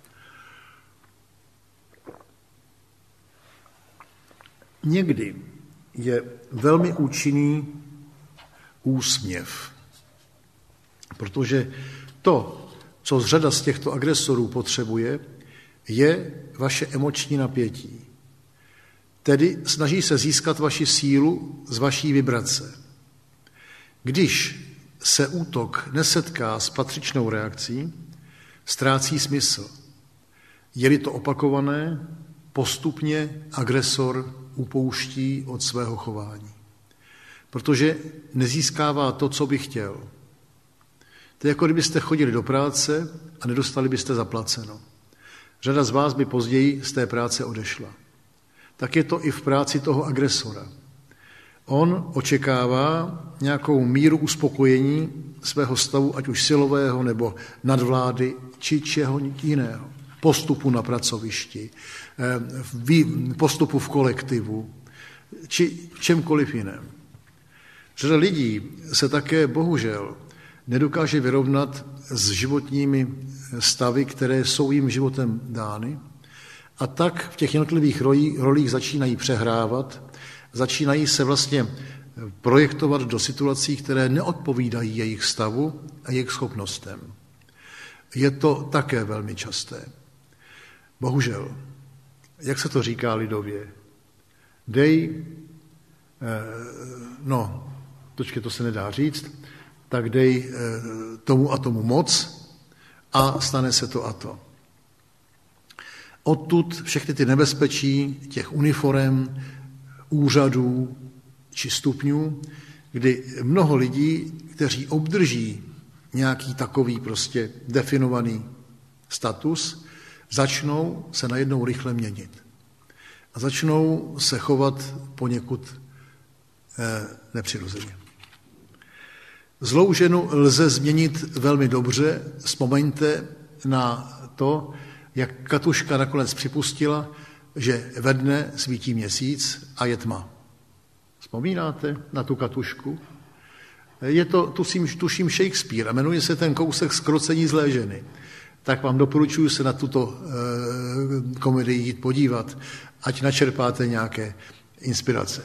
Někdy je velmi účinný úsměv, protože to, co řada z těchto agresorů potřebuje, je vaše emoční napětí. Tedy snaží se získat vaši sílu z vaší vibrace. Když se útok nesetká s patřičnou reakcí, ztrácí smysl. Je-li to opakované, postupně agresor upouští od svého chování, protože nezískává to, co by chtěl. To je jako kdybyste chodili do práce a nedostali byste zaplaceno. Řada z vás by později z té práce odešla. Tak je to i v práci toho agresora. On očekává nějakou míru uspokojení svého stavu, ať už silového nebo nadvlády, či čeho jiného. Postupu na pracovišti, postupu v kolektivu, či v čemkoliv jiném. Řada lidí se také bohužel nedokáže vyrovnat s životními stavy, které jsou jim životem dány, a tak v těch jednotlivých rolích začínají přehrávat, začínají se vlastně projektovat do situací, které neodpovídají jejich stavu a jejich schopnostem. Je to také velmi časté. Bohužel, jak se to říká lidově, to se nedá říct, tak dej tomu a tomu moc a stane se to a to. Odtud všechny ty nebezpečí těch uniforem, úřadů či stupňů, kdy mnoho lidí, kteří obdrží nějaký takový prostě definovaný status, začnou se najednou rychle měnit. A začnou se chovat poněkud nepřirozeně. Zlou ženu lze změnit velmi dobře. Vzpomeňte na to, jak Katuška nakonec připustila, že ve dne svítí měsíc a je tma. Vzpomínáte na tu Katušku? Je to, tuším, Shakespeare a jmenuje se ten kousek Zkrocení zlé ženy. Tak vám doporučuji se na tuto komedii jít podívat, ať načerpáte nějaké inspirace.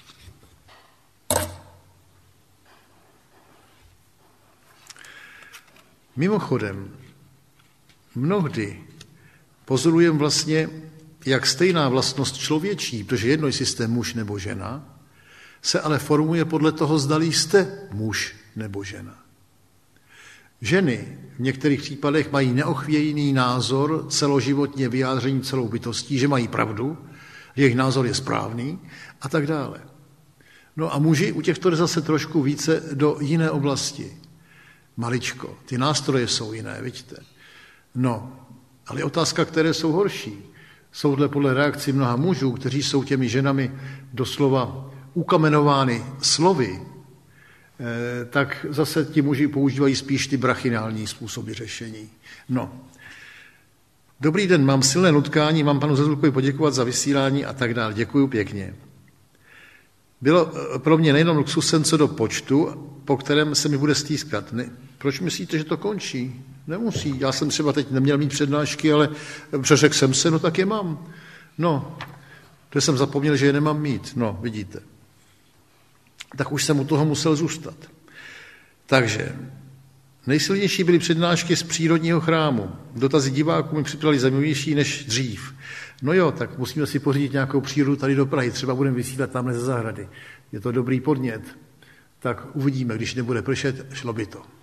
Mimochodem, mnohdy pozorujeme vlastně, jak stejná vlastnost člověčí, protože jedno je systém muž nebo žena, se ale formuje podle toho, zdali jste muž nebo žena. Ženy v některých případech mají neochvějný názor, celoživotně vyjádření celou bytostí, že mají pravdu, že jejich názor je správný a tak dále. No a muži u těchto jde zase trošku více do jiné oblasti. Maličko. Ty nástroje jsou jiné, vidíte. No, ale je otázka, které jsou horší. Jsou podle reakcí mnoha mužů, kteří jsou těmi ženami doslova ukamenovány slovy, tak zase ti muži používají spíš ty brachinální způsoby řešení. No. Dobrý den, mám silné nutkání, mám panu Zazulkovi poděkovat za vysílání a tak dále. Děkuju pěkně. Bylo pro mě nejenom luxusem co do počtu, po kterém se mi bude stýskat. Ne, proč myslíte, že to končí? Nemusí. Já jsem třeba teď neměl mít přednášky, ale přeřekl jsem se, no tak je mám. No, to jsem zapomněl, že je nemám mít. No, vidíte. Tak už jsem u toho musel zůstat. Takže nejsilnější byly přednášky z přírodního chrámu. Dotazy diváků mi připadali zajímavější než dřív. No jo, tak musíme si pořídit nějakou přírodu tady do Prahy. Třeba budeme vysílat tamhle ze zahrady. Je to dobrý podnět. Tak uvidíme, když nebude pršet, šlo by to.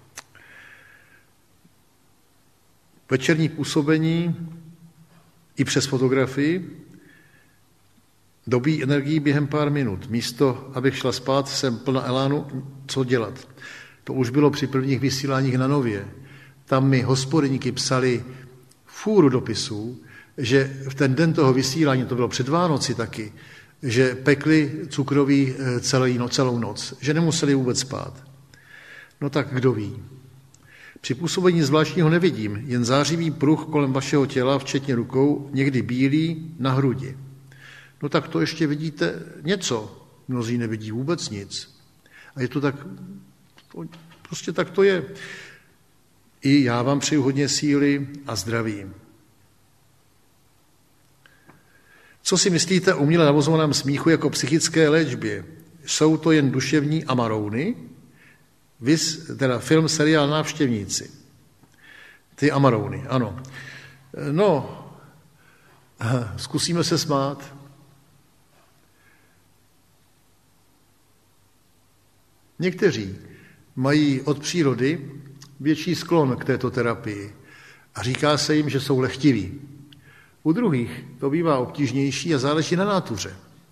Večerní působení i přes fotografii dobí energii během pár minut. Místo, abych šla spát, jsem plná elánu, co dělat. To už bylo při prvních vysíláních na Nově. Tam mi hospodyníky psali fůru dopisů, že v ten den toho vysílání, to bylo před Vánoci taky, že pekli cukroví celou noc, že nemuseli vůbec spát. No tak kdo ví. Při působení zvláštního nevidím, jen zářivý pruh kolem vašeho těla, včetně rukou, někdy bílý na hrudi. No tak to ještě vidíte něco. Mnozí nevidí vůbec nic. A je to tak, prostě tak to je. I já vám přeju hodně síly a zdraví. Co si myslíte o uměle navozovaném smíchu jako psychické léčbě? Jsou to jen duševní amarouny? Teda film, seriál Návštěvníci. Ty amarouny, ano. No, zkusíme se smát. Někteří mají od přírody větší sklon k této terapii a říká se jim, že jsou lehtiví. U druhých to bývá obtížnější a záleží na nátuře.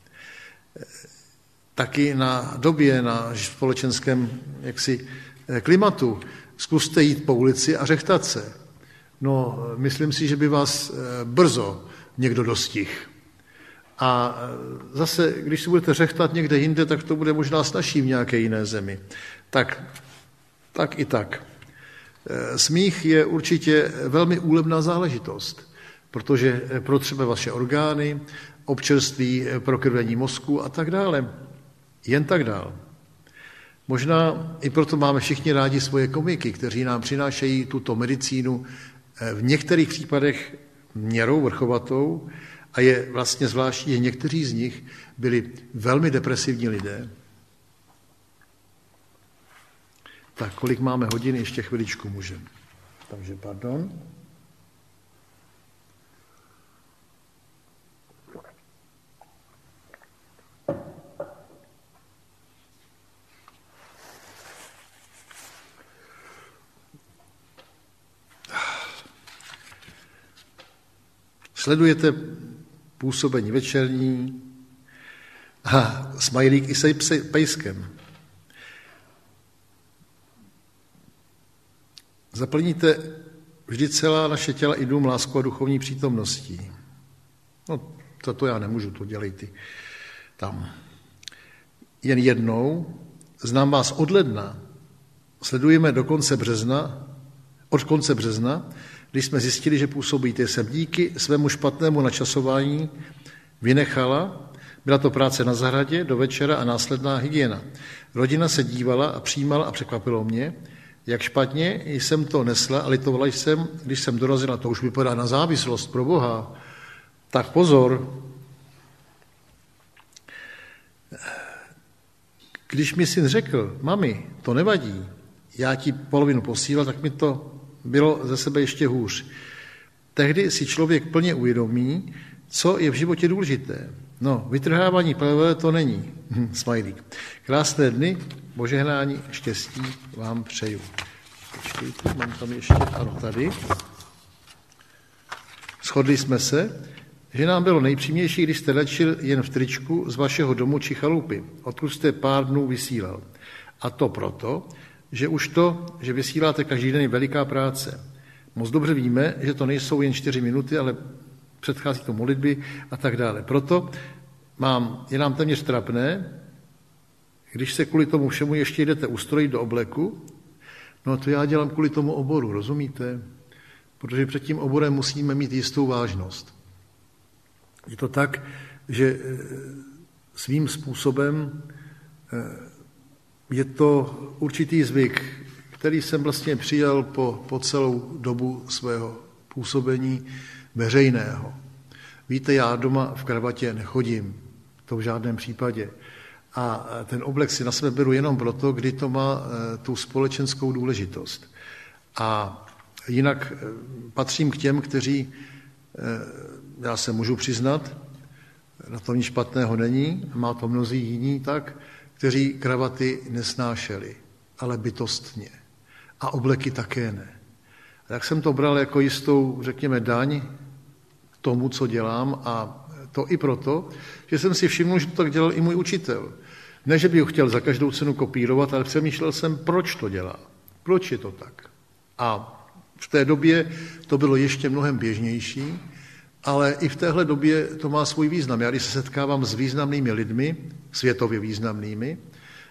Taky na době, na společenském klimatu. Zkuste jít po ulici a řechtat se. No, myslím si, že by vás brzo někdo dostihl. A zase, když si budete řechtat někde jinde, tak to bude možná snazší v nějaké jiné zemi. Tak i tak. Smích je určitě velmi úlevná záležitost, protože protřebuje vaše orgány, občerství prokrvení mozku a tak dále. Jen tak dál. Možná i proto máme všichni rádi svoje komiky, kteří nám přinášejí tuto medicínu v některých případech měrou vrchovatou a je vlastně zvláštní, že někteří z nich byli velmi depresivní lidé. Tak, kolik máme hodin, ještě chviličku můžeme. Takže pardon. Sledujete působení večerní a smajlík i se pejskem. Zaplníte vždy celá naše těla i dům lásku a duchovní přítomností. No, to já nemůžu, to dělej ty tam. Jen jednou, znám vás od ledna, sledujeme od konce března, když jsme zjistili, že působíte, jsem díky svému špatnému načasování vynechala, byla to práce na zahradě do večera a následná hygiena. Rodina se dívala a přijímala a překvapilo mě, jak špatně jsem to nesla a litovala jsem, když jsem dorazila, to už vypadá na závislost, pro Boha. Tak pozor. Když mi syn řekl, mami, to nevadí, já ti polovinu posílal, tak mi to bylo ze sebe ještě hůř. Tehdy si člověk plně uvědomí, co je v životě důležité. No, vytrhávání pleve to není. Smajlík. Krásné dny, požehnání, štěstí vám přeju. Počkejte, mám tam ještě, ano, tady. Shodli jsme se, že nám bylo nejpřímější, když jste léčil jen v tričku z vašeho domu či chalupy, odkud jste pár dnů vysílal. A to proto, že už to, že vysíláte každý den, je veliká práce. Moc dobře víme, že to nejsou jen 4 minuty, ale předchází to modlitby a tak dále. Proto je nám téměř trapné, když se kvůli tomu všemu ještě jdete ustrojit do obleku, no to já dělám kvůli tomu oboru, rozumíte? Protože před tím oborem musíme mít jistou vážnost. Je to tak, že svým způsobem je to určitý zvyk, který jsem vlastně přijal po celou dobu svého působení veřejného. Víte, já doma v kravatě nechodím, to v žádném případě. A ten oblek si na sebe beru jenom proto, kdy to má tu společenskou důležitost. A jinak patřím k těm, kteří, já se můžu přiznat, na tom nic špatného není, má to mnozí jiní tak, kteří kravaty nesnášeli, ale bytostně. A obleky také ne. A tak jsem to bral jako jistou, řekněme, daň tomu, co dělám, a to i proto, že jsem si všiml, že to tak dělal i můj učitel. Ne, že bych ho chtěl za každou cenu kopírovat, ale přemýšlel jsem, proč to dělá. Proč je to tak? A v té době to bylo ještě mnohem běžnější, ale i v téhle době to má svůj význam. Já když se setkávám s významnými lidmi, světově významnými,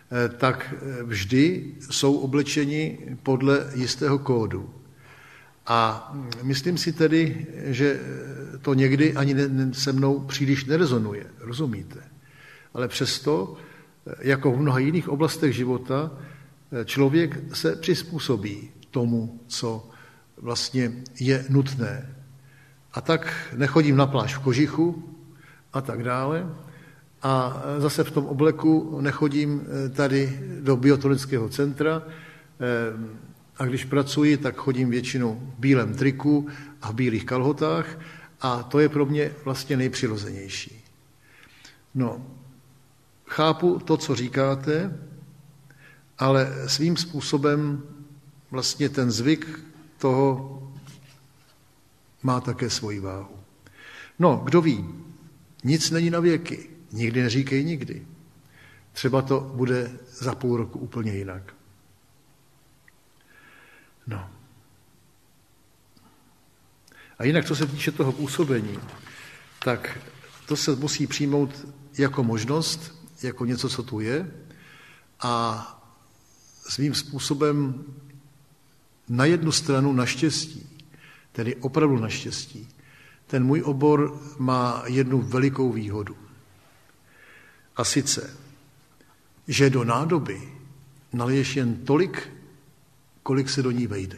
tak vždy jsou oblečeni podle jistého kódu. A myslím si tedy, že to někdy ani se mnou příliš nerezonuje, rozumíte? Ale přesto, jako v mnoha jiných oblastech života, člověk se přizpůsobí tomu, co vlastně je nutné. A tak nechodím na pláž v kožichu a tak dále. A zase v tom obleku nechodím tady do biotonického centra, a když pracuji, tak chodím většinou v bílém triku a v bílých kalhotách a to je pro mě vlastně nejpřirozenější. No, chápu to, co říkáte, ale svým způsobem vlastně ten zvyk toho má také svoji váhu. No, kdo ví, nic není na věky, nikdy neříkej nikdy. Třeba to bude za půl roku úplně jinak. No. A jinak, co se týče toho působení, tak to se musí přijmout jako možnost, jako něco, co tu je a svým způsobem na jednu stranu naštěstí, tedy opravdu naštěstí, ten můj obor má jednu velikou výhodu. A sice, že do nádoby naliješ jen tolik, kolik se do ní vejde.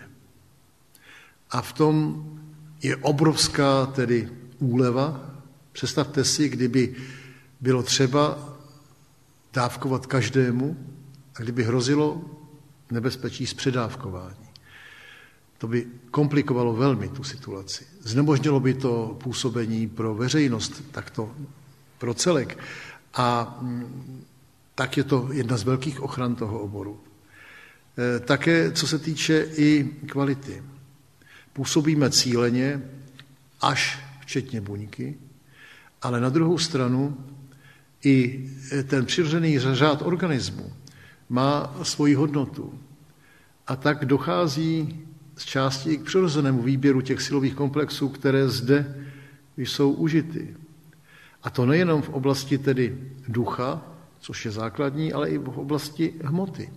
A v tom je obrovská tedy úleva. Představte si, kdyby bylo třeba dávkovat každému a kdyby hrozilo nebezpečí z předávkování. To by komplikovalo velmi tu situaci. Znemožnilo by to působení pro veřejnost, takto pro celek. A tak je to jedna z velkých ochran toho oboru. Také, co se týče i kvality. Působíme cíleně, až včetně buňky, ale na druhou stranu i ten přirozený řád organismu má svoji hodnotu. A tak dochází z části i k přirozenému výběru těch silových komplexů, které zde jsou užity. A to nejenom v oblasti tedy ducha, což je základní, ale i v oblasti hmoty.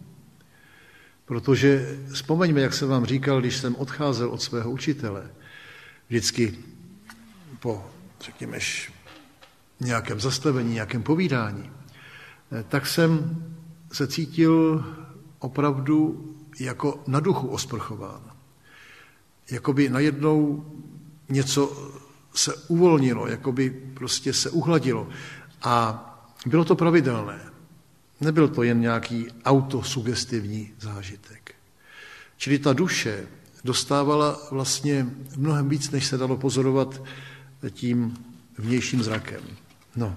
Protože vzpomeňme, jak jsem vám říkal, když jsem odcházel od svého učitele, vždycky po, řekněme, nějakém zastavení, nějakém povídání, tak jsem se cítil opravdu jako na duchu osprchován. Jakoby najednou něco se uvolnilo, jakoby prostě se uhladilo. A bylo to pravidelné. Nebyl to jen nějaký autosugestivní zážitek. Čili ta duše dostávala vlastně mnohem víc, než se dalo pozorovat tím vnějším zrakem. No.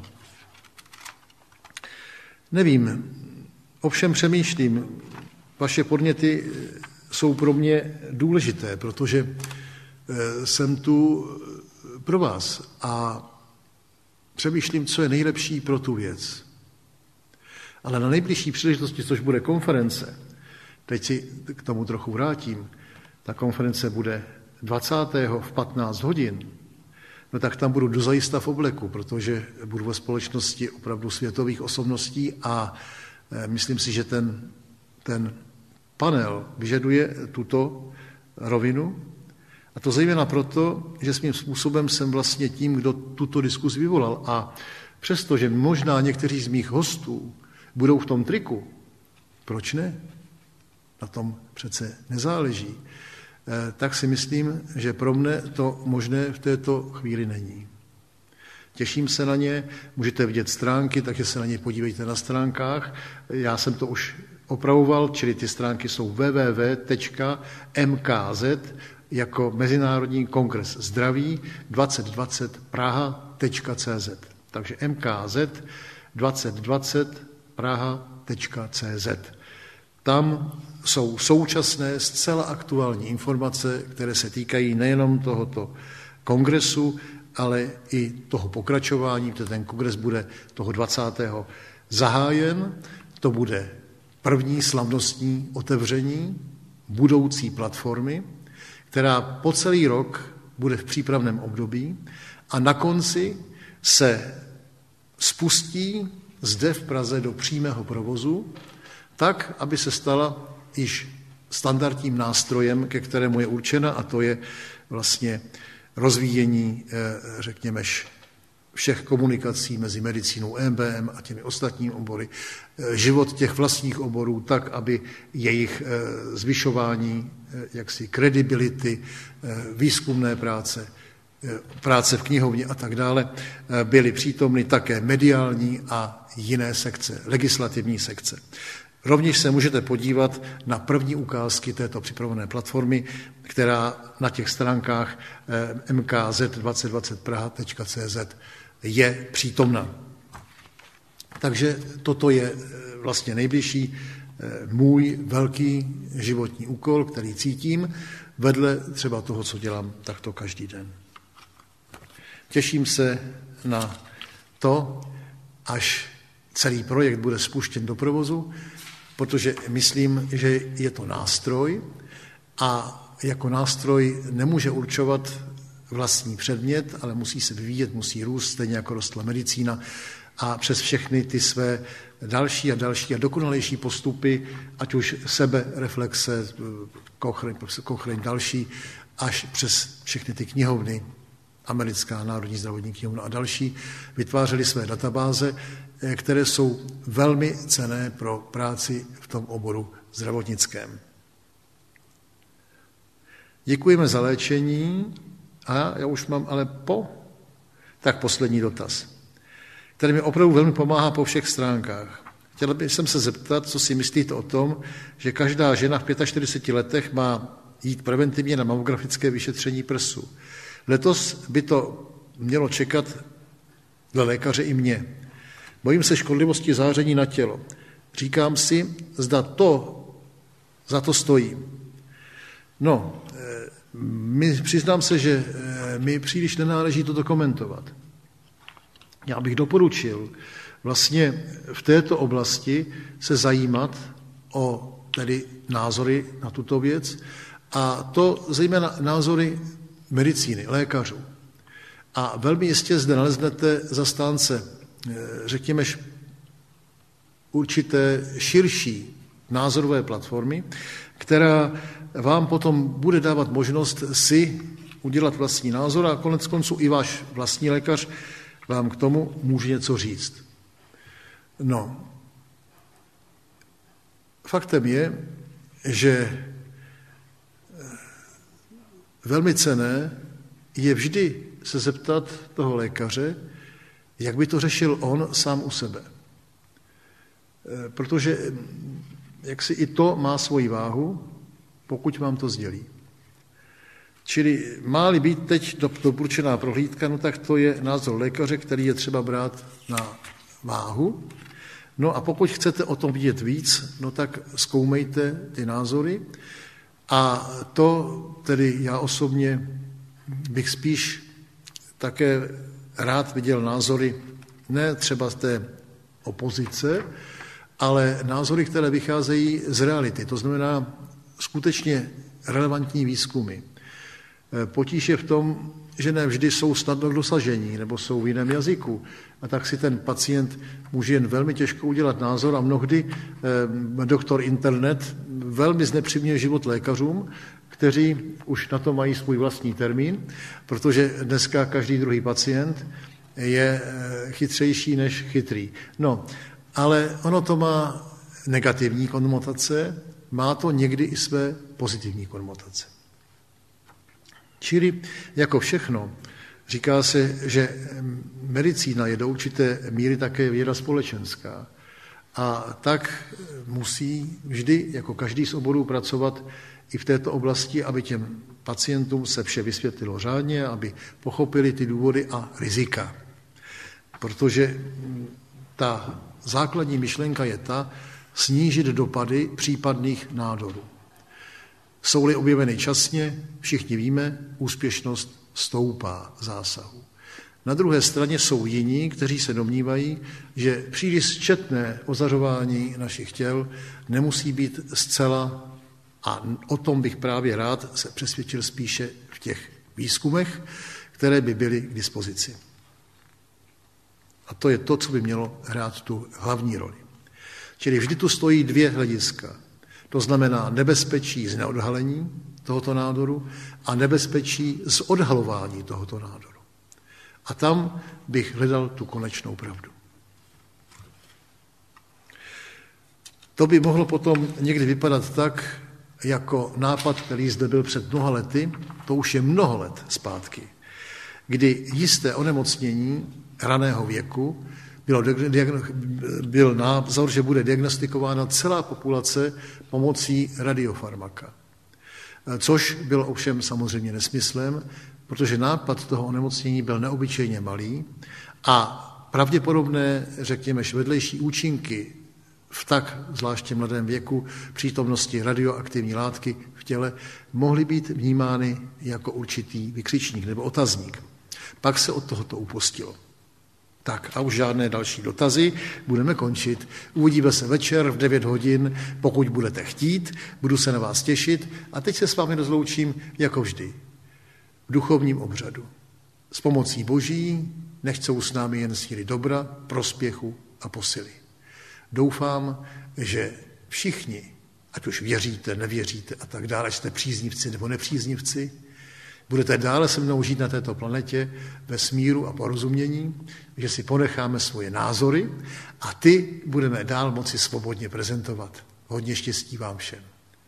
Nevím, ovšem přemýšlím, vaše podněty jsou pro mě důležité, protože jsem tu pro vás a přemýšlím, co je nejlepší pro tu věc. Ale na nejbližší příležitosti, což bude konference, teď si k tomu trochu vrátím, ta konference bude 20. v 15 hodin, no tak tam budu dozajista v obleku, protože budu ve společnosti opravdu světových osobností a myslím si, že ten panel vyžaduje tuto rovinu. A to zejména proto, že svým způsobem jsem vlastně tím, kdo tuto diskuzi vyvolal. A přestože možná někteří z mých hostů budou v tom triku, proč ne? Na tom přece nezáleží. Tak si myslím, že pro mne to možné v této chvíli není. Těším se na ně, můžete vidět stránky, takže se na ně podívejte na stránkách. Já jsem to už opravoval, čili ty stránky jsou www.mkz jako Mezinárodní kongres zdraví 2020 praha.cz. Takže mkz 2020 praha.cz. Tam jsou současné, zcela aktuální informace, které se týkají nejenom tohoto kongresu, ale i toho pokračování, protože ten kongres bude toho 20. zahájen. To bude první slavnostní otevření budoucí platformy, která po celý rok bude v přípravném období a na konci se spustí zde v Praze do přímého provozu tak, aby se stala již standardním nástrojem, ke kterému je určena, a to je vlastně rozvíjení, řekněme, všech komunikací mezi medicínou, EBM a těmi ostatními obory, život těch vlastních oborů tak, aby jejich zvyšování jaksi kredibility, výzkumné práce, práce v knihovně a tak dále, byly přítomny také mediální a jiné sekce, legislativní sekce. Rovněž se můžete podívat na první ukázky této připravené platformy, která na těch stránkách mkz2020praha.cz je přítomna. Takže toto je vlastně nejbližší můj velký životní úkol, který cítím, vedle třeba toho, co dělám takto každý den. Těším se na to, až celý projekt bude spuštěn do provozu, protože myslím, že je to nástroj a jako nástroj nemůže určovat vlastní předmět, ale musí se vyvíjet, musí růst, stejně jako rostla medicína a přes všechny ty své další a dokonalejší postupy, ať už sebereflexe, Cochrane další, až přes všechny ty knihovny, Americká národní zdravotní knihovna a další, vytvářely své databáze, které jsou velmi cenné pro práci v tom oboru zdravotnickém. Děkujeme za léčení a já už mám ale tak poslední dotaz, který mi opravdu velmi pomáhá po všech stránkách. Chtěl bych se zeptat, co si myslíte o tom, že každá žena v 45 letech má jít preventivně na mamografické vyšetření prsu. Letos by to mělo čekat dle lékaře i mě. Bojím se škodlivosti záření na tělo. Říkám si, zda to za to stojí. No, přiznám se, že mi příliš nenáleží toto komentovat. Já bych doporučil vlastně v této oblasti se zajímat o tedy názory na tuto věc a to zejména názory medicíny, lékařů. A velmi jistě zde naleznete zastánce, řekněme, určité širší názorové platformy, která vám potom bude dávat možnost si udělat vlastní názor a konec konců i váš vlastní lékař vám k tomu může něco říct. No, faktem je, že velmi cenné je vždy se zeptat toho lékaře, jak by to řešil on sám u sebe. Protože jaksi i to má svoji váhu, pokud vám to sdělí. Čili má-li být teď doporučená prohlídka, no tak to je názor lékaře, který je třeba brát na váhu. No a pokud chcete o tom vidět víc, no tak zkoumejte ty názory. A to tedy já osobně bych spíš také rád viděl názory ne třeba z té opozice, ale názory, které vycházejí z reality. To znamená skutečně relevantní výzkumy. Potíž je v tom, že ne vždy jsou snadno k dosažení nebo jsou v jiném jazyku. A tak si ten pacient může jen velmi těžko udělat názor a mnohdy doktor internet velmi znepříjemňuje život lékařům, kteří už na to mají svůj vlastní termín, protože dneska každý druhý pacient je chytřejší než chytrý. No, ale ono to má negativní konotace, má to někdy i své pozitivní konotace. Čili jako všechno, říká se, že medicína je do určité míry také věda společenská. A tak musí vždy, jako každý z oborů, pracovat i v této oblasti, aby těm pacientům se vše vysvětlilo řádně, aby pochopili ty důvody a rizika. Protože ta základní myšlenka je ta, snížit dopady případných nádorů. Jsou-li objeveny časně, všichni víme, úspěšnost stoupá zásahu. Na druhé straně jsou jiní, kteří se domnívají, že příliš četné ozařování našich těl nemusí být zcela, a o tom bych právě rád se přesvědčil spíše v těch výzkumech, které by byly k dispozici. A to je to, co by mělo hrát tu hlavní roli. Čili vždy tu stojí dvě hlediska. To znamená nebezpečí z neodhalení tohoto nádoru a nebezpečí z odhalování tohoto nádoru. A tam bych hledal tu konečnou pravdu. To by mohlo potom někdy vypadat tak, jako nápad, který zde byl před mnoha lety, to už je mnoho let zpátky, kdy jisté onemocnění raného věku byl názor, že bude diagnostikována celá populace pomocí radiofarmaka. Což bylo ovšem samozřejmě nesmyslem, protože nápad toho onemocnění byl neobyčejně malý a pravděpodobné, řekněme, vedlejší účinky v tak zvláště mladém věku přítomnosti radioaktivní látky v těle mohly být vnímány jako určitý vykřičník nebo otazník. Pak se od tohoto upustilo. Tak a už žádné další dotazy, budeme končit. Uvidíme se večer v 9 hodin, pokud budete chtít, budu se na vás těšit a teď se s vámi rozloučím jako vždy v duchovním obřadu. S pomocí Boží nechť jsou s námi jen síly dobra, prospěchu a posily. Doufám, že všichni, ať už věříte, nevěříte a tak dále, jste příznivci nebo nepříznivci, budete dále se mnou žít na této planetě ve smíru a porozumění, že si ponecháme svoje názory a ty budeme dál moci svobodně prezentovat. Hodně štěstí vám všem.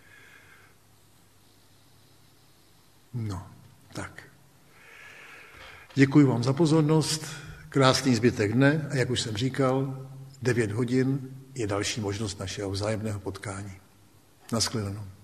No, tak. Děkuji vám za pozornost, krásný zbytek dne a jak už jsem říkal, 9 hodin je další možnost našeho vzájemného potkání. Naschledanou.